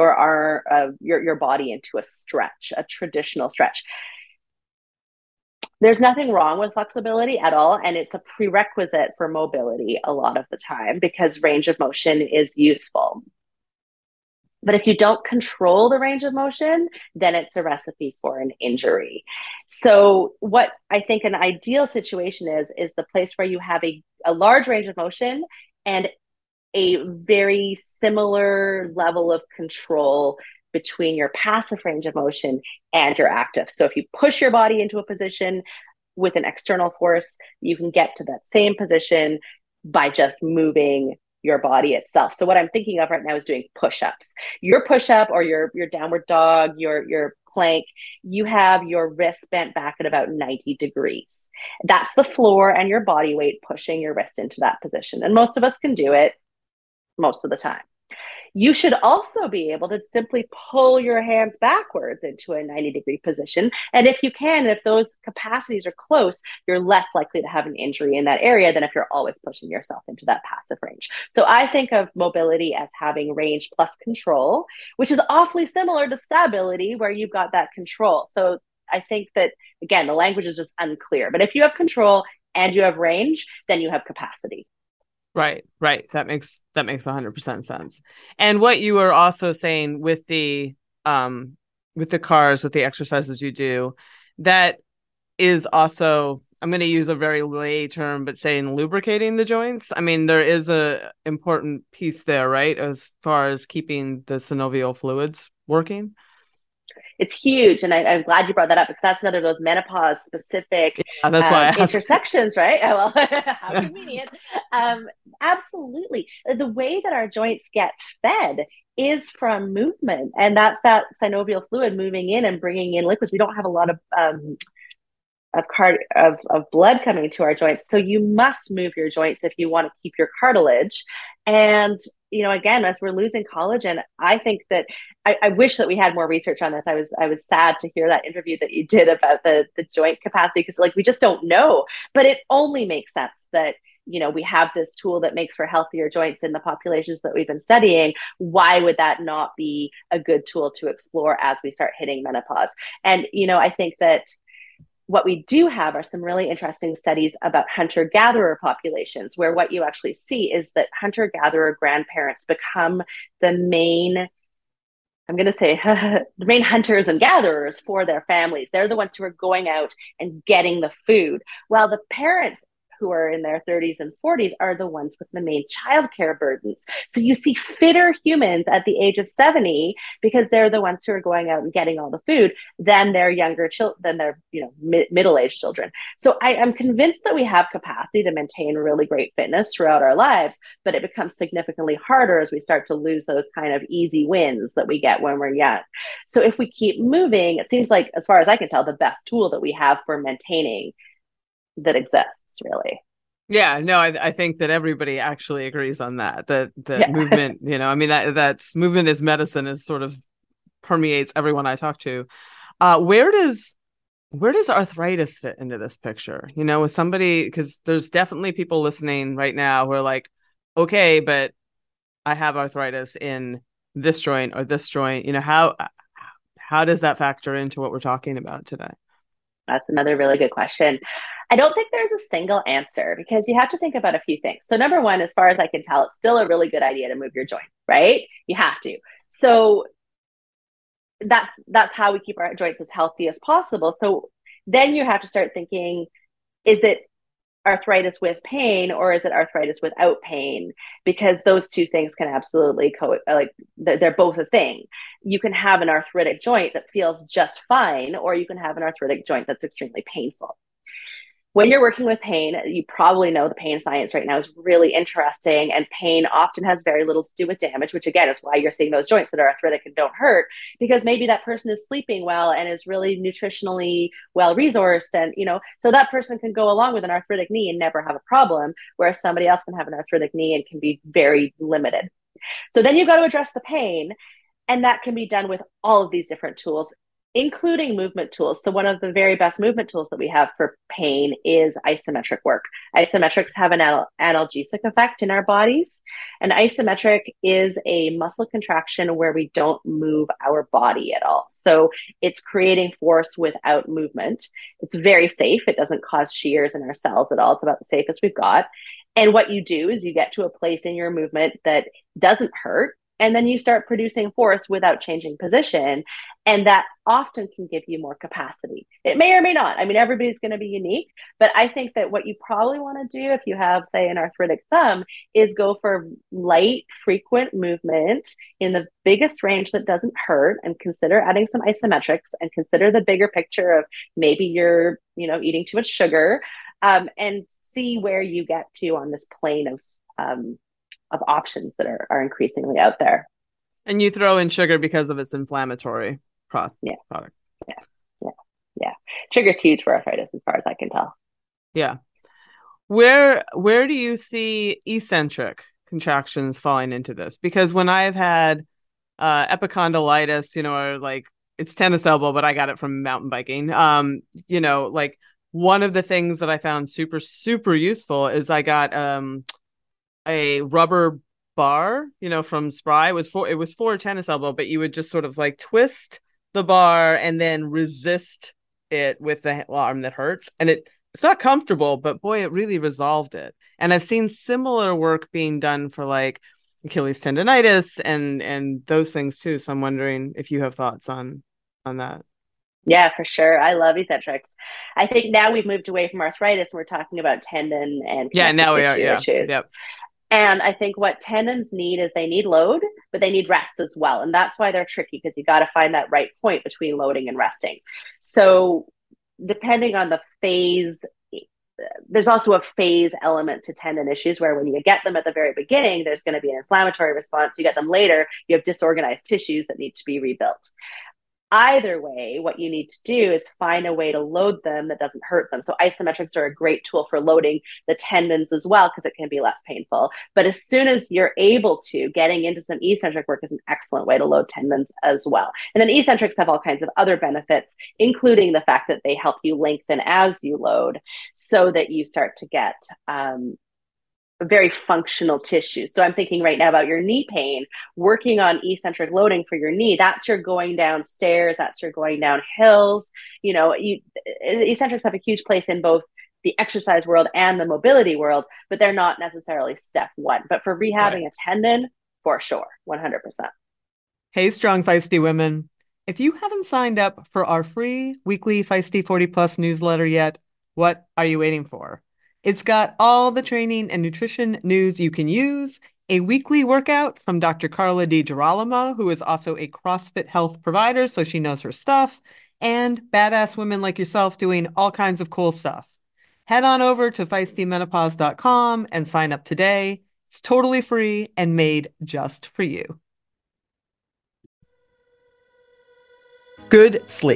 your body into a stretch, a traditional stretch. There's nothing wrong with flexibility at all, and it's a prerequisite for mobility a lot of the time because range of motion is useful. But if you don't control the range of motion, then it's a recipe for an injury. So, what I think an ideal situation is the place where you have a large range of motion and a very similar level of control between your passive range of motion and your active. So, if you push your body into a position with an external force, you can get to that same position by just moving your body itself. So what I'm thinking of right now is doing push-ups. Your push-up or your downward dog, your plank, you have your wrist bent back at about 90 degrees. That's the floor and your body weight pushing your wrist into that position. And most of us can do it most of the time. You should also be able to simply pull your hands backwards into a 90-degree position. And if you can, if those capacities are close, you're less likely to have an injury in that area than if you're always pushing yourself into that passive range. So I think of mobility as having range plus control, which is awfully similar to stability, where you've got that control. So I think that, again, the language is just unclear. But if you have control and you have range, then you have capacity. Right. That makes 100% sense. And what you were also saying with the cars, with the exercises you do, that is also, I'm going to use a very lay term, but saying lubricating the joints. I mean, there is a important piece there, right? As far as keeping the synovial fluids working. It's huge. And I'm glad you brought that up because that's another of those menopause specific that's why I intersections, right? Oh, well, how convenient. Absolutely. The way that our joints get fed is from movement. And that's that synovial fluid moving in and bringing in liquids. We don't have a lot of blood coming to our joints. So you must move your joints if you want to keep your cartilage. And again, as we're losing collagen, I think that I wish that we had more research on this. I was sad to hear that interview that you did about the joint capacity because we just don't know. But it only makes sense that we have this tool that makes for healthier joints in the populations that we've been studying. Why would that not be a good tool to explore as we start hitting menopause? And I think that what we do have are some really interesting studies about hunter-gatherer populations, where what you actually see is that hunter-gatherer grandparents become the main, I'm going to say, the main hunters and gatherers for their families. They're the ones who are going out and getting the food, while the parents who are in their 30s and 40s are the ones with the main childcare burdens. So you see fitter humans at the age of 70 because they're the ones who are going out and getting all the food than their younger children, than their middle-aged children. So I'm convinced that we have capacity to maintain really great fitness throughout our lives, but it becomes significantly harder as we start to lose those kind of easy wins that we get when we're young. So if we keep moving, it seems like, as far as I can tell, the best tool that we have for maintaining that exists, really. Yeah, no, I think that everybody actually agrees on that. That Yeah. movement, I mean, that's movement is medicine is sort of permeates everyone I talk to. Where does arthritis fit into this picture? With somebody, because there's definitely people listening right now who are like, okay, but I have arthritis in this joint or this joint. How does that factor into what we're talking about today? That's another really good question. I don't think there's a single answer because you have to think about a few things. So, number one, as far as I can tell, it's still a really good idea to move your joint, right? You have to. So that's how we keep our joints as healthy as possible. So then you have to start thinking, is it arthritis with pain or is it arthritis without pain? Because those two things can absolutely they're both a thing. You can have an arthritic joint that feels just fine, or you can have an arthritic joint that's extremely painful. When you're working with pain, you probably know the pain science right now is really interesting, and pain often has very little to do with damage, which again is why you're seeing those joints that are arthritic and don't hurt, because maybe that person is sleeping well and is really nutritionally well resourced, and so that person can go along with an arthritic knee and never have a problem, whereas somebody else can have an arthritic knee and can be very limited. So then you've got to address the pain, and that can be done with all of these different tools, including movement tools. So one of the very best movement tools that we have for pain is isometric work. Isometrics have an analgesic effect in our bodies. And isometric is a muscle contraction where we don't move our body at all. So it's creating force without movement. It's very safe. It doesn't cause shears in our cells at all. It's about the safest we've got. And what you do is you get to a place in your movement that doesn't hurt, and then you start producing force without changing position. And that often can give you more capacity. It may or may not. I mean, everybody's going to be unique. But I think that what you probably want to do if you have, say, an arthritic thumb is go for light, frequent movement in the biggest range that doesn't hurt, and consider adding some isometrics, and consider the bigger picture of maybe you're, eating too much sugar, and see where you get to on this plane of options that are increasingly out there. And you throw in sugar because of its inflammatory product. Yeah. Sugar's huge for arthritis as far as I can tell. Yeah. Where do you see eccentric contractions falling into this? Because when I've had epicondylitis, or like it's tennis elbow, but I got it from mountain biking. Like one of the things that I found super, super useful is I got a rubber bar, from Spry. It was for tennis elbow, but you would just sort of like twist the bar and then resist it with the arm that hurts. And it's not comfortable, but boy, it really resolved it. And I've seen similar work being done for like Achilles tendonitis and those things too. So I'm wondering if you have thoughts on that. Yeah, for sure. I love eccentrics. I think now we've moved away from arthritis. We're talking about tendon and now we are. Yeah. issues. Yep. And I think what tendons need is they need load, but they need rest as well. And that's why they're tricky, because you got to find that right point between loading and resting. So depending on the phase, there's also a phase element to tendon issues where when you get them at the very beginning, there's going to be an inflammatory response. You get them later, you have disorganized tissues that need to be rebuilt. Either way, what you need to do is find a way to load them that doesn't hurt them. So isometrics are a great tool for loading the tendons as well, because it can be less painful. But as soon as you're able to, getting into some eccentric work is an excellent way to load tendons as well. And then eccentrics have all kinds of other benefits, including the fact that they help you lengthen as you load, so that you start to get very functional tissue. So I'm thinking right now about your knee pain, working on eccentric loading for your knee. That's your going down stairs. That's your going down hills. Eccentrics have a huge place in both the exercise world and the mobility world, but they're not necessarily step one. But for rehabbing a tendon, for sure, 100%. Hey, strong, feisty women. If you haven't signed up for our free weekly Feisty 40 Plus newsletter yet, what are you waiting for? It's got all the training and nutrition news you can use, a weekly workout from Dr. Carla DiGirolamo, who is also a CrossFit health provider, so she knows her stuff, and badass women like yourself doing all kinds of cool stuff. Head on over to feistymenopause.com and sign up today. It's totally free and made just for you. Good sleep.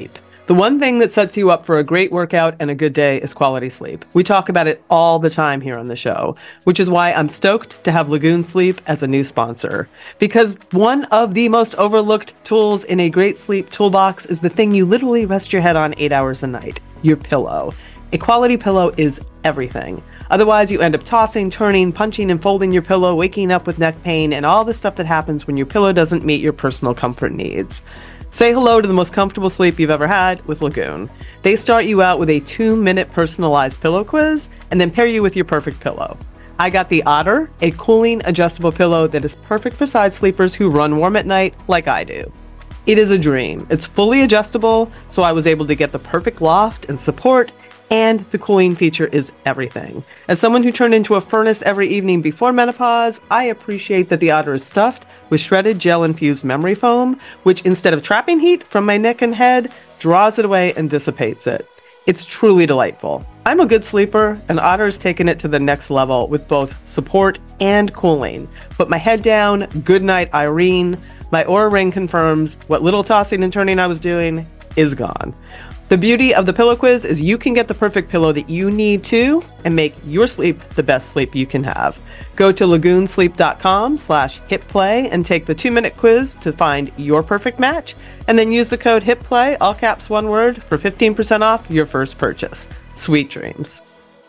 The one thing that sets you up for a great workout and a good day is quality sleep. We talk about it all the time here on the show, which is why I'm stoked to have Lagoon Sleep as a new sponsor. Because one of the most overlooked tools in a great sleep toolbox is the thing you literally rest your head on 8 hours a night, your pillow. A quality pillow is everything. Otherwise, you end up tossing, turning, punching, and folding your pillow, waking up with neck pain, and all the stuff that happens when your pillow doesn't meet your personal comfort needs. Say hello to the most comfortable sleep you've ever had with Lagoon. They start you out with a 2-minute personalized pillow quiz and then pair you with your perfect pillow. I got the Otter, a cooling adjustable pillow that is perfect for side sleepers who run warm at night like I do. It is a dream. It's fully adjustable, so I was able to get the perfect loft and support, and the cooling feature is everything. As someone who turned into a furnace every evening before menopause, I appreciate that the Otter is stuffed with shredded gel-infused memory foam, which instead of trapping heat from my neck and head, draws it away and dissipates it. It's truly delightful. I'm a good sleeper, and Otter has taken it to the next level with both support and cooling. Put my head down, good night Irene. My Oura Ring confirms what little tossing and turning I was doing is gone. The beauty of the pillow quiz is you can get the perfect pillow that you need to and make your sleep the best sleep you can have. Go to lagoonsleep.com/hitplay and take the 2-minute quiz to find your perfect match, and then use the code HITPLAY, all caps one word, for 15% off your first purchase. Sweet dreams.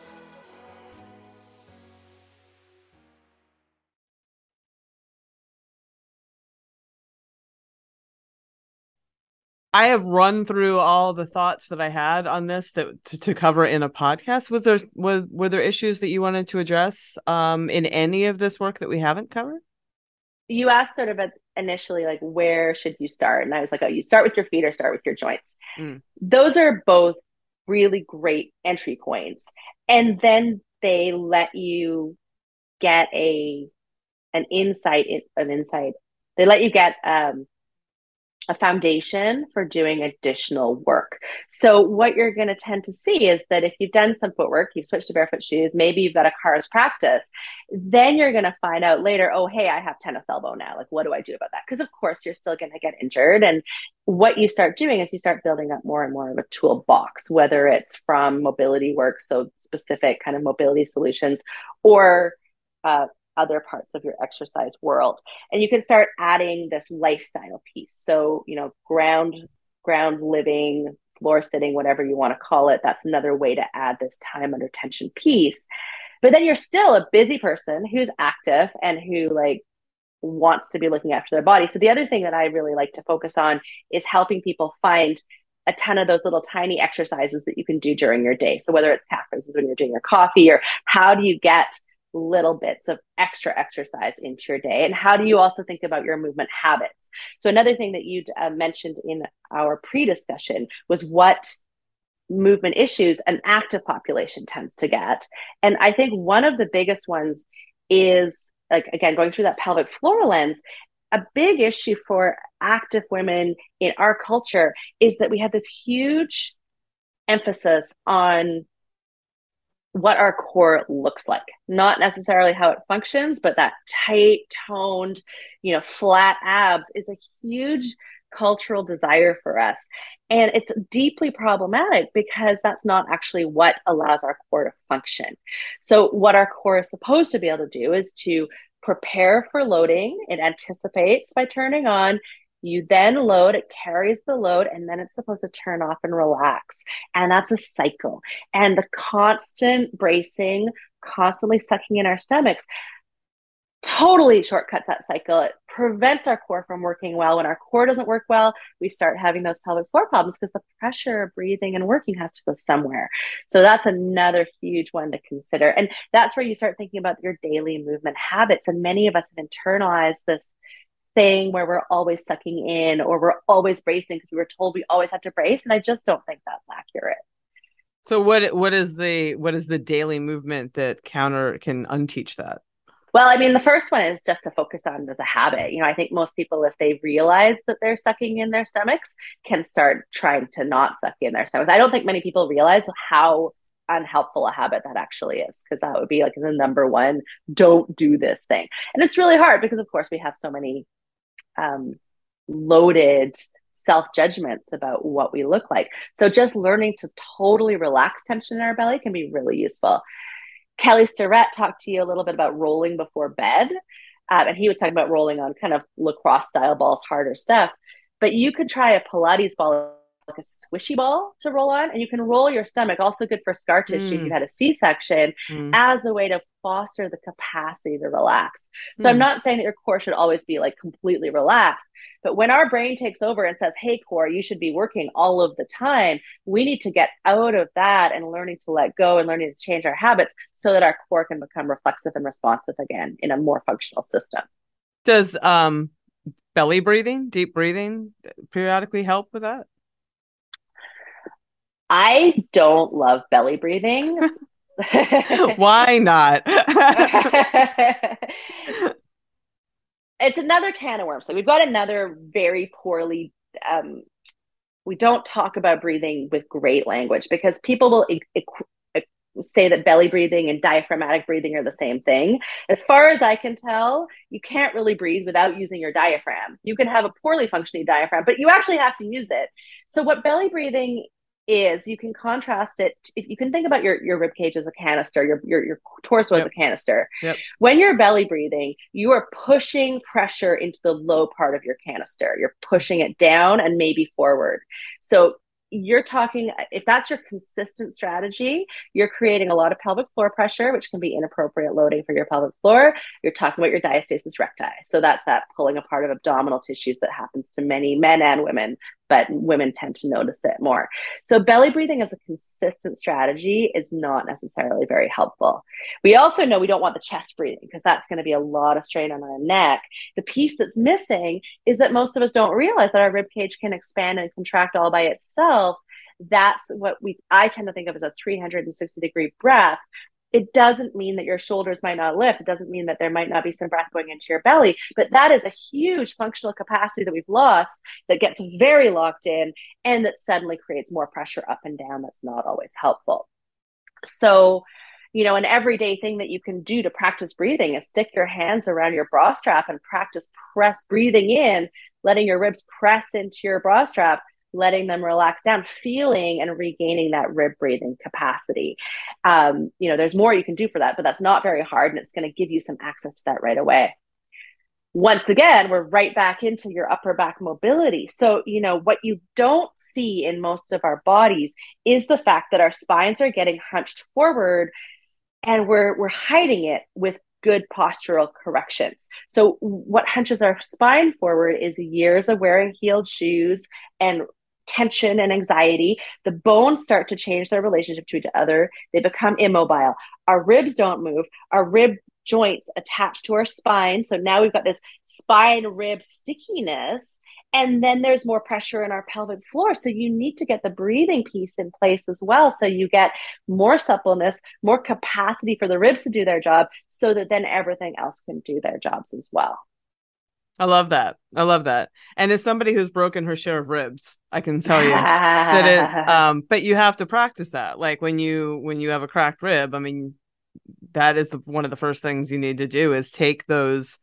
I have run through all the thoughts that I had on this to cover in a podcast. Were there issues that you wanted to address in any of this work that we haven't covered? You asked sort of initially, like, where should you start? And I was like, oh, you start with your feet or start with your joints. Those are both really great entry points. And then they let you get an insight. They let you get a foundation for doing additional work. So what you're going to tend to see is that if you've done some footwork, you've switched to barefoot shoes, maybe you've got a CARS practice, then you're going to find out later, oh, hey, I have tennis elbow now. Like, what do I do about that? Because of course you're still going to get injured. And what you start doing is you start building up more and more of a toolbox, whether it's from mobility work, so specific kind of mobility solutions, or other parts of your exercise world. And you can start adding this lifestyle piece. So, ground living, floor sitting, whatever you want to call it. That's another way to add this time under tension piece. But then you're still a busy person who's active and who wants to be looking after their body. So the other thing that I really like to focus on is helping people find a ton of those little tiny exercises that you can do during your day. So whether it's tap raises when you're doing your coffee, or how do you get little bits of extra exercise into your day, and how do you also think about your movement habits? So another thing that you mentioned in our pre-discussion was what movement issues an active population tends to get. And I think one of the biggest ones is, again, going through that pelvic floor lens, a big issue for active women in our culture is that we have this huge emphasis on what our core looks like, not necessarily how it functions, but that tight, toned, flat abs is a huge cultural desire for us. And it's deeply problematic because that's not actually what allows our core to function. So what our core is supposed to be able to do is to prepare for loading. It anticipates by turning on. You then load, it carries the load, and then it's supposed to turn off and relax. And that's a cycle. And the constant bracing, constantly sucking in our stomachs, totally shortcuts that cycle. It prevents our core from working well. When our core doesn't work well, we start having those pelvic floor problems because the pressure of breathing and working has to go somewhere. So that's another huge one to consider. And that's where you start thinking about your daily movement habits. And many of us have internalized this thing where we're always sucking in, or we're always bracing because we were told we always have to brace. And I just don't think that's accurate. So what is the daily movement that can unteach that? Well, I mean, the first one is just to focus on as a habit. I think most people, if they realize that they're sucking in their stomachs, can start trying to not suck in their stomachs. I don't think many people realize how unhelpful a habit that actually is, because that would be the number one, don't do this thing. And it's really hard because, of course, we have so many loaded self-judgments about what we look like. So just learning to totally relax tension in our belly can be really useful. Kelly Starrett talked to you a little bit about rolling before bed. And he was talking about rolling on kind of lacrosse style balls, harder stuff. But you could try a Pilates ball, like a squishy ball to roll on, and you can roll your stomach, also good for scar tissue if you Mm, had a C-section, mm, as a way to foster the capacity to relax. So I'm mm. not saying that your core should always be like completely relaxed, but when our brain takes over and says, hey, core, you should be working all of the time, we need to get out of that and learning to let go and learning to change our habits so that our core can become reflexive and responsive again in a more functional system. Does belly breathing, deep breathing, periodically help with that? I don't love belly breathing. Why not? It's another can of worms. So we've got another very poorly. We don't talk about breathing with great language because people will say that belly breathing and diaphragmatic breathing are the same thing. As far as I can tell, you can't really breathe without using your diaphragm. You can have a poorly functioning diaphragm, but you actually have to use it. So what belly breathing is, you can contrast it. If you can think about your rib cage as a canister, your torso as a Yep, canister. yep. When you're belly breathing, you are pushing pressure into the low part of your canister. You're pushing it down and maybe forward. So you're talking, if that's your consistent strategy, you're creating a lot of pelvic floor pressure, which can be inappropriate loading for your pelvic floor. You're talking about your diastasis recti. So that's that pulling apart of abdominal tissues that happens to many men and women, but women tend to notice it more. So belly breathing as a consistent strategy is not necessarily very helpful. We also know we don't want the chest breathing because that's going to be a lot of strain on our neck. The piece that's missing is that most of us don't realize that our rib cage can expand and contract all by itself. That's what I tend to think of as a 360-degree breath. It doesn't mean that your shoulders might not lift. It doesn't mean that there might not be some breath going into your belly, but that is a huge functional capacity that we've lost that gets very locked in and that suddenly creates more pressure up and down. That's not always helpful. So, an everyday thing that you can do to practice breathing is stick your hands around your bra strap and practice press breathing in, letting your ribs press into your bra strap, letting them relax down, feeling and regaining that rib breathing capacity. There's more you can do for that, but that's not very hard, and it's going to give you some access to that right away. Once again, we're right back into your upper back mobility. So, what you don't see in most of our bodies is the fact that our spines are getting hunched forward and we're hiding it with good postural corrections. So what hunches our spine forward is years of wearing heeled shoes and tension and anxiety. The bones start to change their relationship to each other. They become immobile. Our ribs don't move. Our rib joints attached to our spine. So now we've got this spine rib stickiness. And then there's more pressure in our pelvic floor. So you need to get the breathing piece in place as well. So you get more suppleness, more capacity for the ribs to do their job so that then everything else can do their jobs as well. I love that. I love that. And as somebody who's broken her share of ribs, I can tell you that but you have to practice that. Like when you have a cracked rib, I mean, that is one of the first things you need to do is take those,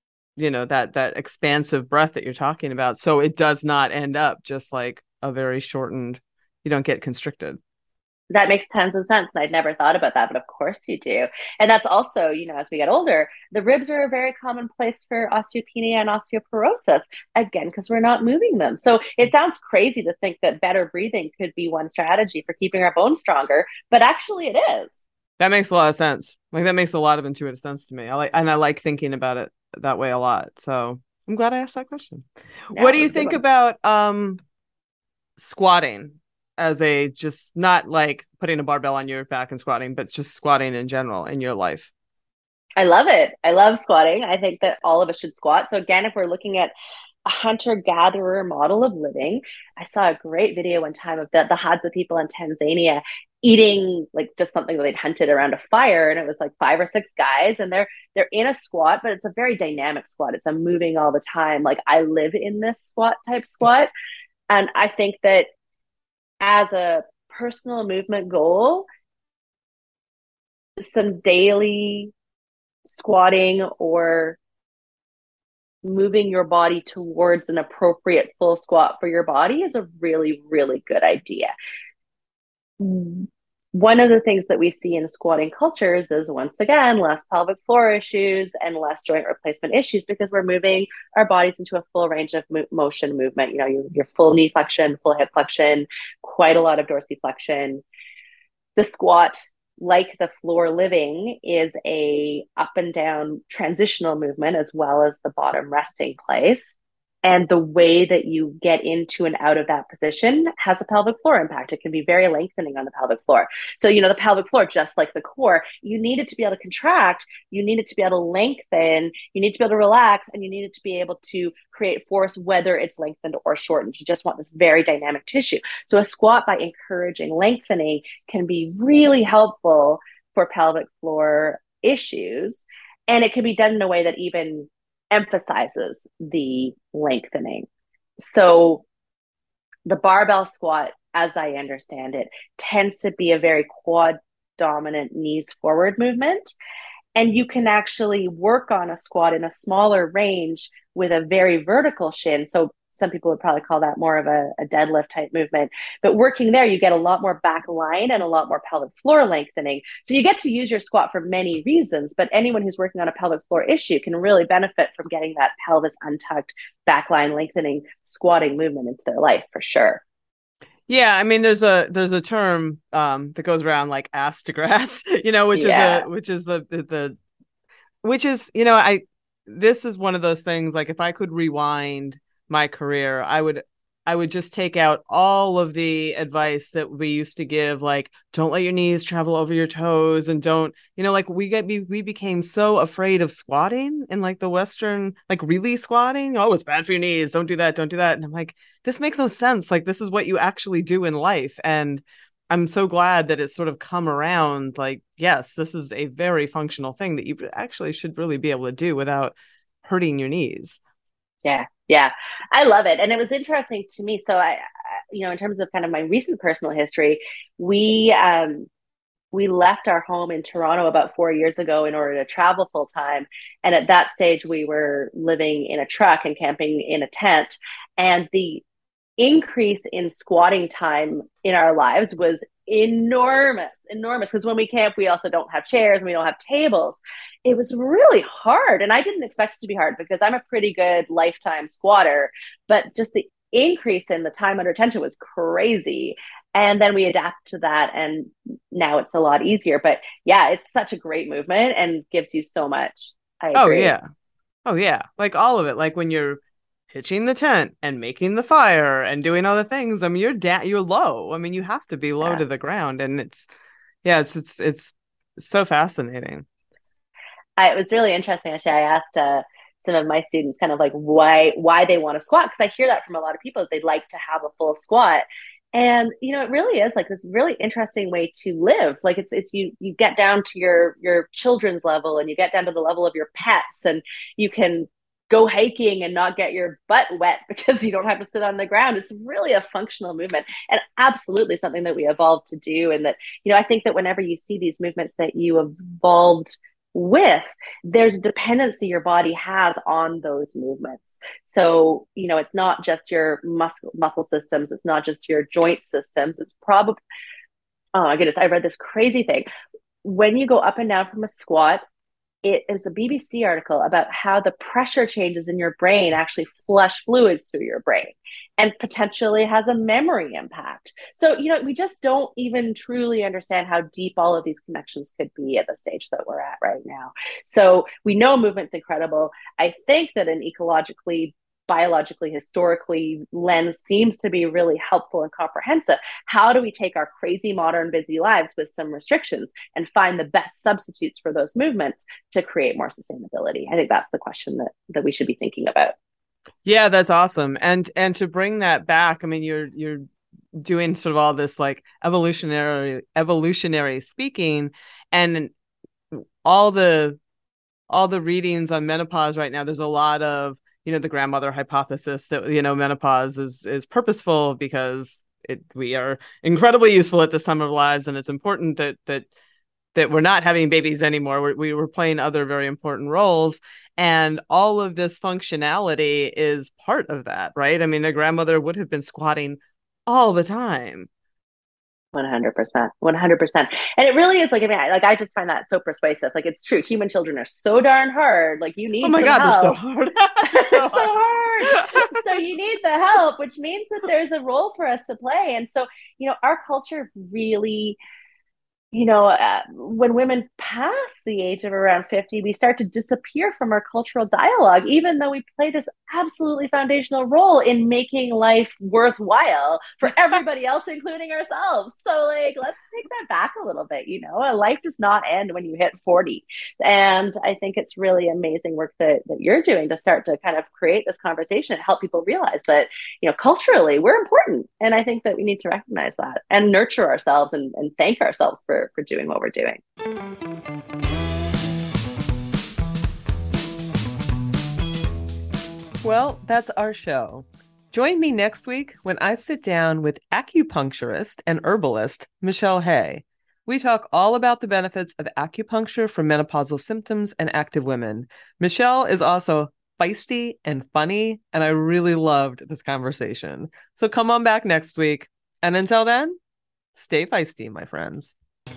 that expansive breath that you're talking about. So it does not end up just like a very shortened, you don't get constricted. That makes tons of sense. And I'd never thought about that, but of course you do. And that's also, as we get older, the ribs are a very common place for osteopenia and osteoporosis, again, because we're not moving them. So it sounds crazy to think that better breathing could be one strategy for keeping our bones stronger, but actually it is. That makes a lot of sense. Like that makes a lot of intuitive sense to me. I like thinking about it that way a lot. So I'm glad I asked that question. Yeah, What do it you was a good think one. about squatting as a just not like putting a barbell on your back and squatting, but just squatting in general in your life? I love it. I love squatting. I think that all of us should squat. So again, if we're looking at a hunter-gatherer model of living, I saw a great video one time of the Hadza people in Tanzania eating like just something that they'd hunted around a fire, and it was like 5 or 6 guys, and they're in a squat, but it's a very dynamic squat. It's a moving all the time. Like I live in this squat type squat, and I think that as a personal movement goal, some daily squatting or moving your body towards an appropriate full squat for your body is a really, really good idea. One of the things that we see in squatting cultures is, once again, less pelvic floor issues and less joint replacement issues because we're moving our bodies into a full range of motion movement. You know, your full knee flexion, full hip flexion, quite a lot of dorsiflexion. The squat, like the floor living, is a up and down transitional movement as well as the bottom resting place. And the way that you get into and out of that position has a pelvic floor impact. It can be very lengthening on the pelvic floor. So, you know, the pelvic floor, just like the core, you need it to be able to contract, you need it to be able to lengthen, you need to be able to relax, and you need it to be able to create force, whether it's lengthened or shortened. You just want this very dynamic tissue. So a squat, by encouraging lengthening, can be really helpful for pelvic floor issues. And it can be done in a way that even emphasizes the lengthening. So the barbell squat, as I understand it, tends to be a very quad dominant knees forward movement. And you can actually work on a squat in a smaller range with a very vertical shin. So some people would probably call that more of a deadlift type movement. But working there, you get a lot more back line and a lot more pelvic floor lengthening. So you get to use your squat for many reasons, but anyone who's working on a pelvic floor issue can really benefit from getting that pelvis untucked, back line lengthening, squatting movement into their life for sure. Yeah, I mean, there's a term that goes around like ass to grass, you know, Yeah. which is, you know, I this is one of those things, like if I could rewind my career, I would just take out all of the advice that we used to give, like don't let your knees travel over your toes, and don't, you know, like we became so afraid of squatting and like the Western, like really squatting. Oh, it's bad for your knees. Don't do that. Don't do that. And I'm like, this makes no sense. Like this is what you actually do in life. And I'm so glad that it's sort of come around. Like, yes, this is a very functional thing that you actually should really be able to do without hurting your knees. Yeah, yeah, I love it, and it was interesting to me. So you know, in terms of kind of my recent personal history, we we left our home in Toronto about 4 years ago in order to travel full time, and at that stage, we were living in a truck and camping in a tent, and the increase in squatting time in our lives was enormous, enormous. Because when we camp, we also don't have chairs and we don't have tables. It was really hard. And I didn't expect it to be hard because I'm a pretty good lifetime squatter, but just the increase in the time under tension was crazy. And then we adapt to that. And now it's a lot easier. But yeah, it's such a great movement and gives you so much. I Oh agree. yeah. Oh yeah. Like all of it. Like when you're pitching the tent and making the fire and doing other things. I mean, you're low. I mean, you have to be low Yeah. to the ground, and it's so fascinating. It was really interesting. Actually, I asked some of my students kind of like why they want to squat because I hear that from a lot of people that they'd like to have a full squat. And you know, it really is like this really interesting way to live. Like it's you get down to your children's level and you get down to the level of your pets and you can go hiking and not get your butt wet because you don't have to sit on the ground. It's really a functional movement and absolutely something that we evolved to do. And that, you know, I think that whenever you see these movements that you evolved with, there's a dependency your body has on those movements. So, you know, it's not just your muscle systems, it's not just your joint systems. It's probably, oh my goodness, I read this crazy thing. When you go up and down from a squat, it is a BBC article about how the pressure changes in your brain actually flush fluids through your brain and potentially has a memory impact. So, you know, we just don't even truly understand how deep all of these connections could be at the stage that we're at right now. So, we know movement's incredible. I think that an ecologically biologically, historically lens seems to be really helpful and comprehensive. How do we take our crazy modern busy lives with some restrictions and find the best substitutes for those movements to create more sustainability? I think that's the question that we should be thinking about. Yeah, that's awesome. And to bring that back, I mean, you're doing sort of all this like evolutionary speaking, and all the all the readings on menopause right now, there's a lot of, you know, the grandmother hypothesis that, you know, menopause is purposeful because we are incredibly useful at this time of our lives, and it's important that that we're not having babies anymore. We were playing other very important roles. And all of this functionality is part of that, right? I mean, a grandmother would have been squatting all the time. 100%. 100%. And it really is like, I mean, I just find that so persuasive. Like, it's true. Human children are so darn hard. Like, you Oh need my some God, they're so help. hard. They're So so hard. So you need the help, which means that there's a role for us to play. And so, our culture really, when women pass the age of around 50, we start to disappear from our cultural dialogue, even though we play this absolutely foundational role in making life worthwhile for everybody else, including ourselves. So, like, let's take that back a little bit. A life does not end when you hit 40. And I think it's really amazing work that you're doing to start to kind of create this conversation and help people realize that, culturally, we're important. And I think that we need to recognize that and nurture ourselves and thank ourselves for doing what we're doing. Well, that's our show. Join me next week when I sit down with acupuncturist and herbalist Michelle Hay. We talk all about the benefits of acupuncture for menopausal symptoms and active women. Michelle is also feisty and funny, and I really loved this conversation. So come on back next week. And until then, stay feisty, my friends.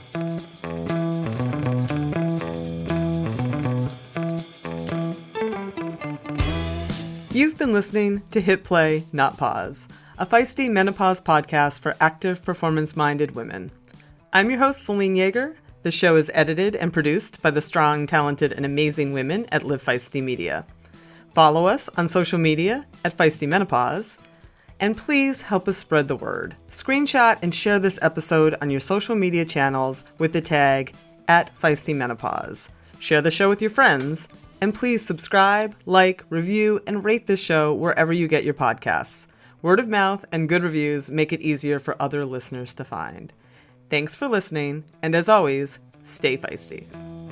You've been listening to Hit Play, Not Pause, a feisty menopause podcast for active, performance-minded women. I'm your host, Celine Yeager. The show is edited and produced by the strong, talented, and amazing women at Live Feisty Media. Follow us on social media at Feisty Menopause, and please help us spread the word. Screenshot and share this episode on your social media channels with the tag @FeistyMenopause. Share the show with your friends, and please subscribe, like, review, and rate this show wherever you get your podcasts. Word of mouth and good reviews make it easier for other listeners to find. Thanks for listening, and as always, stay feisty.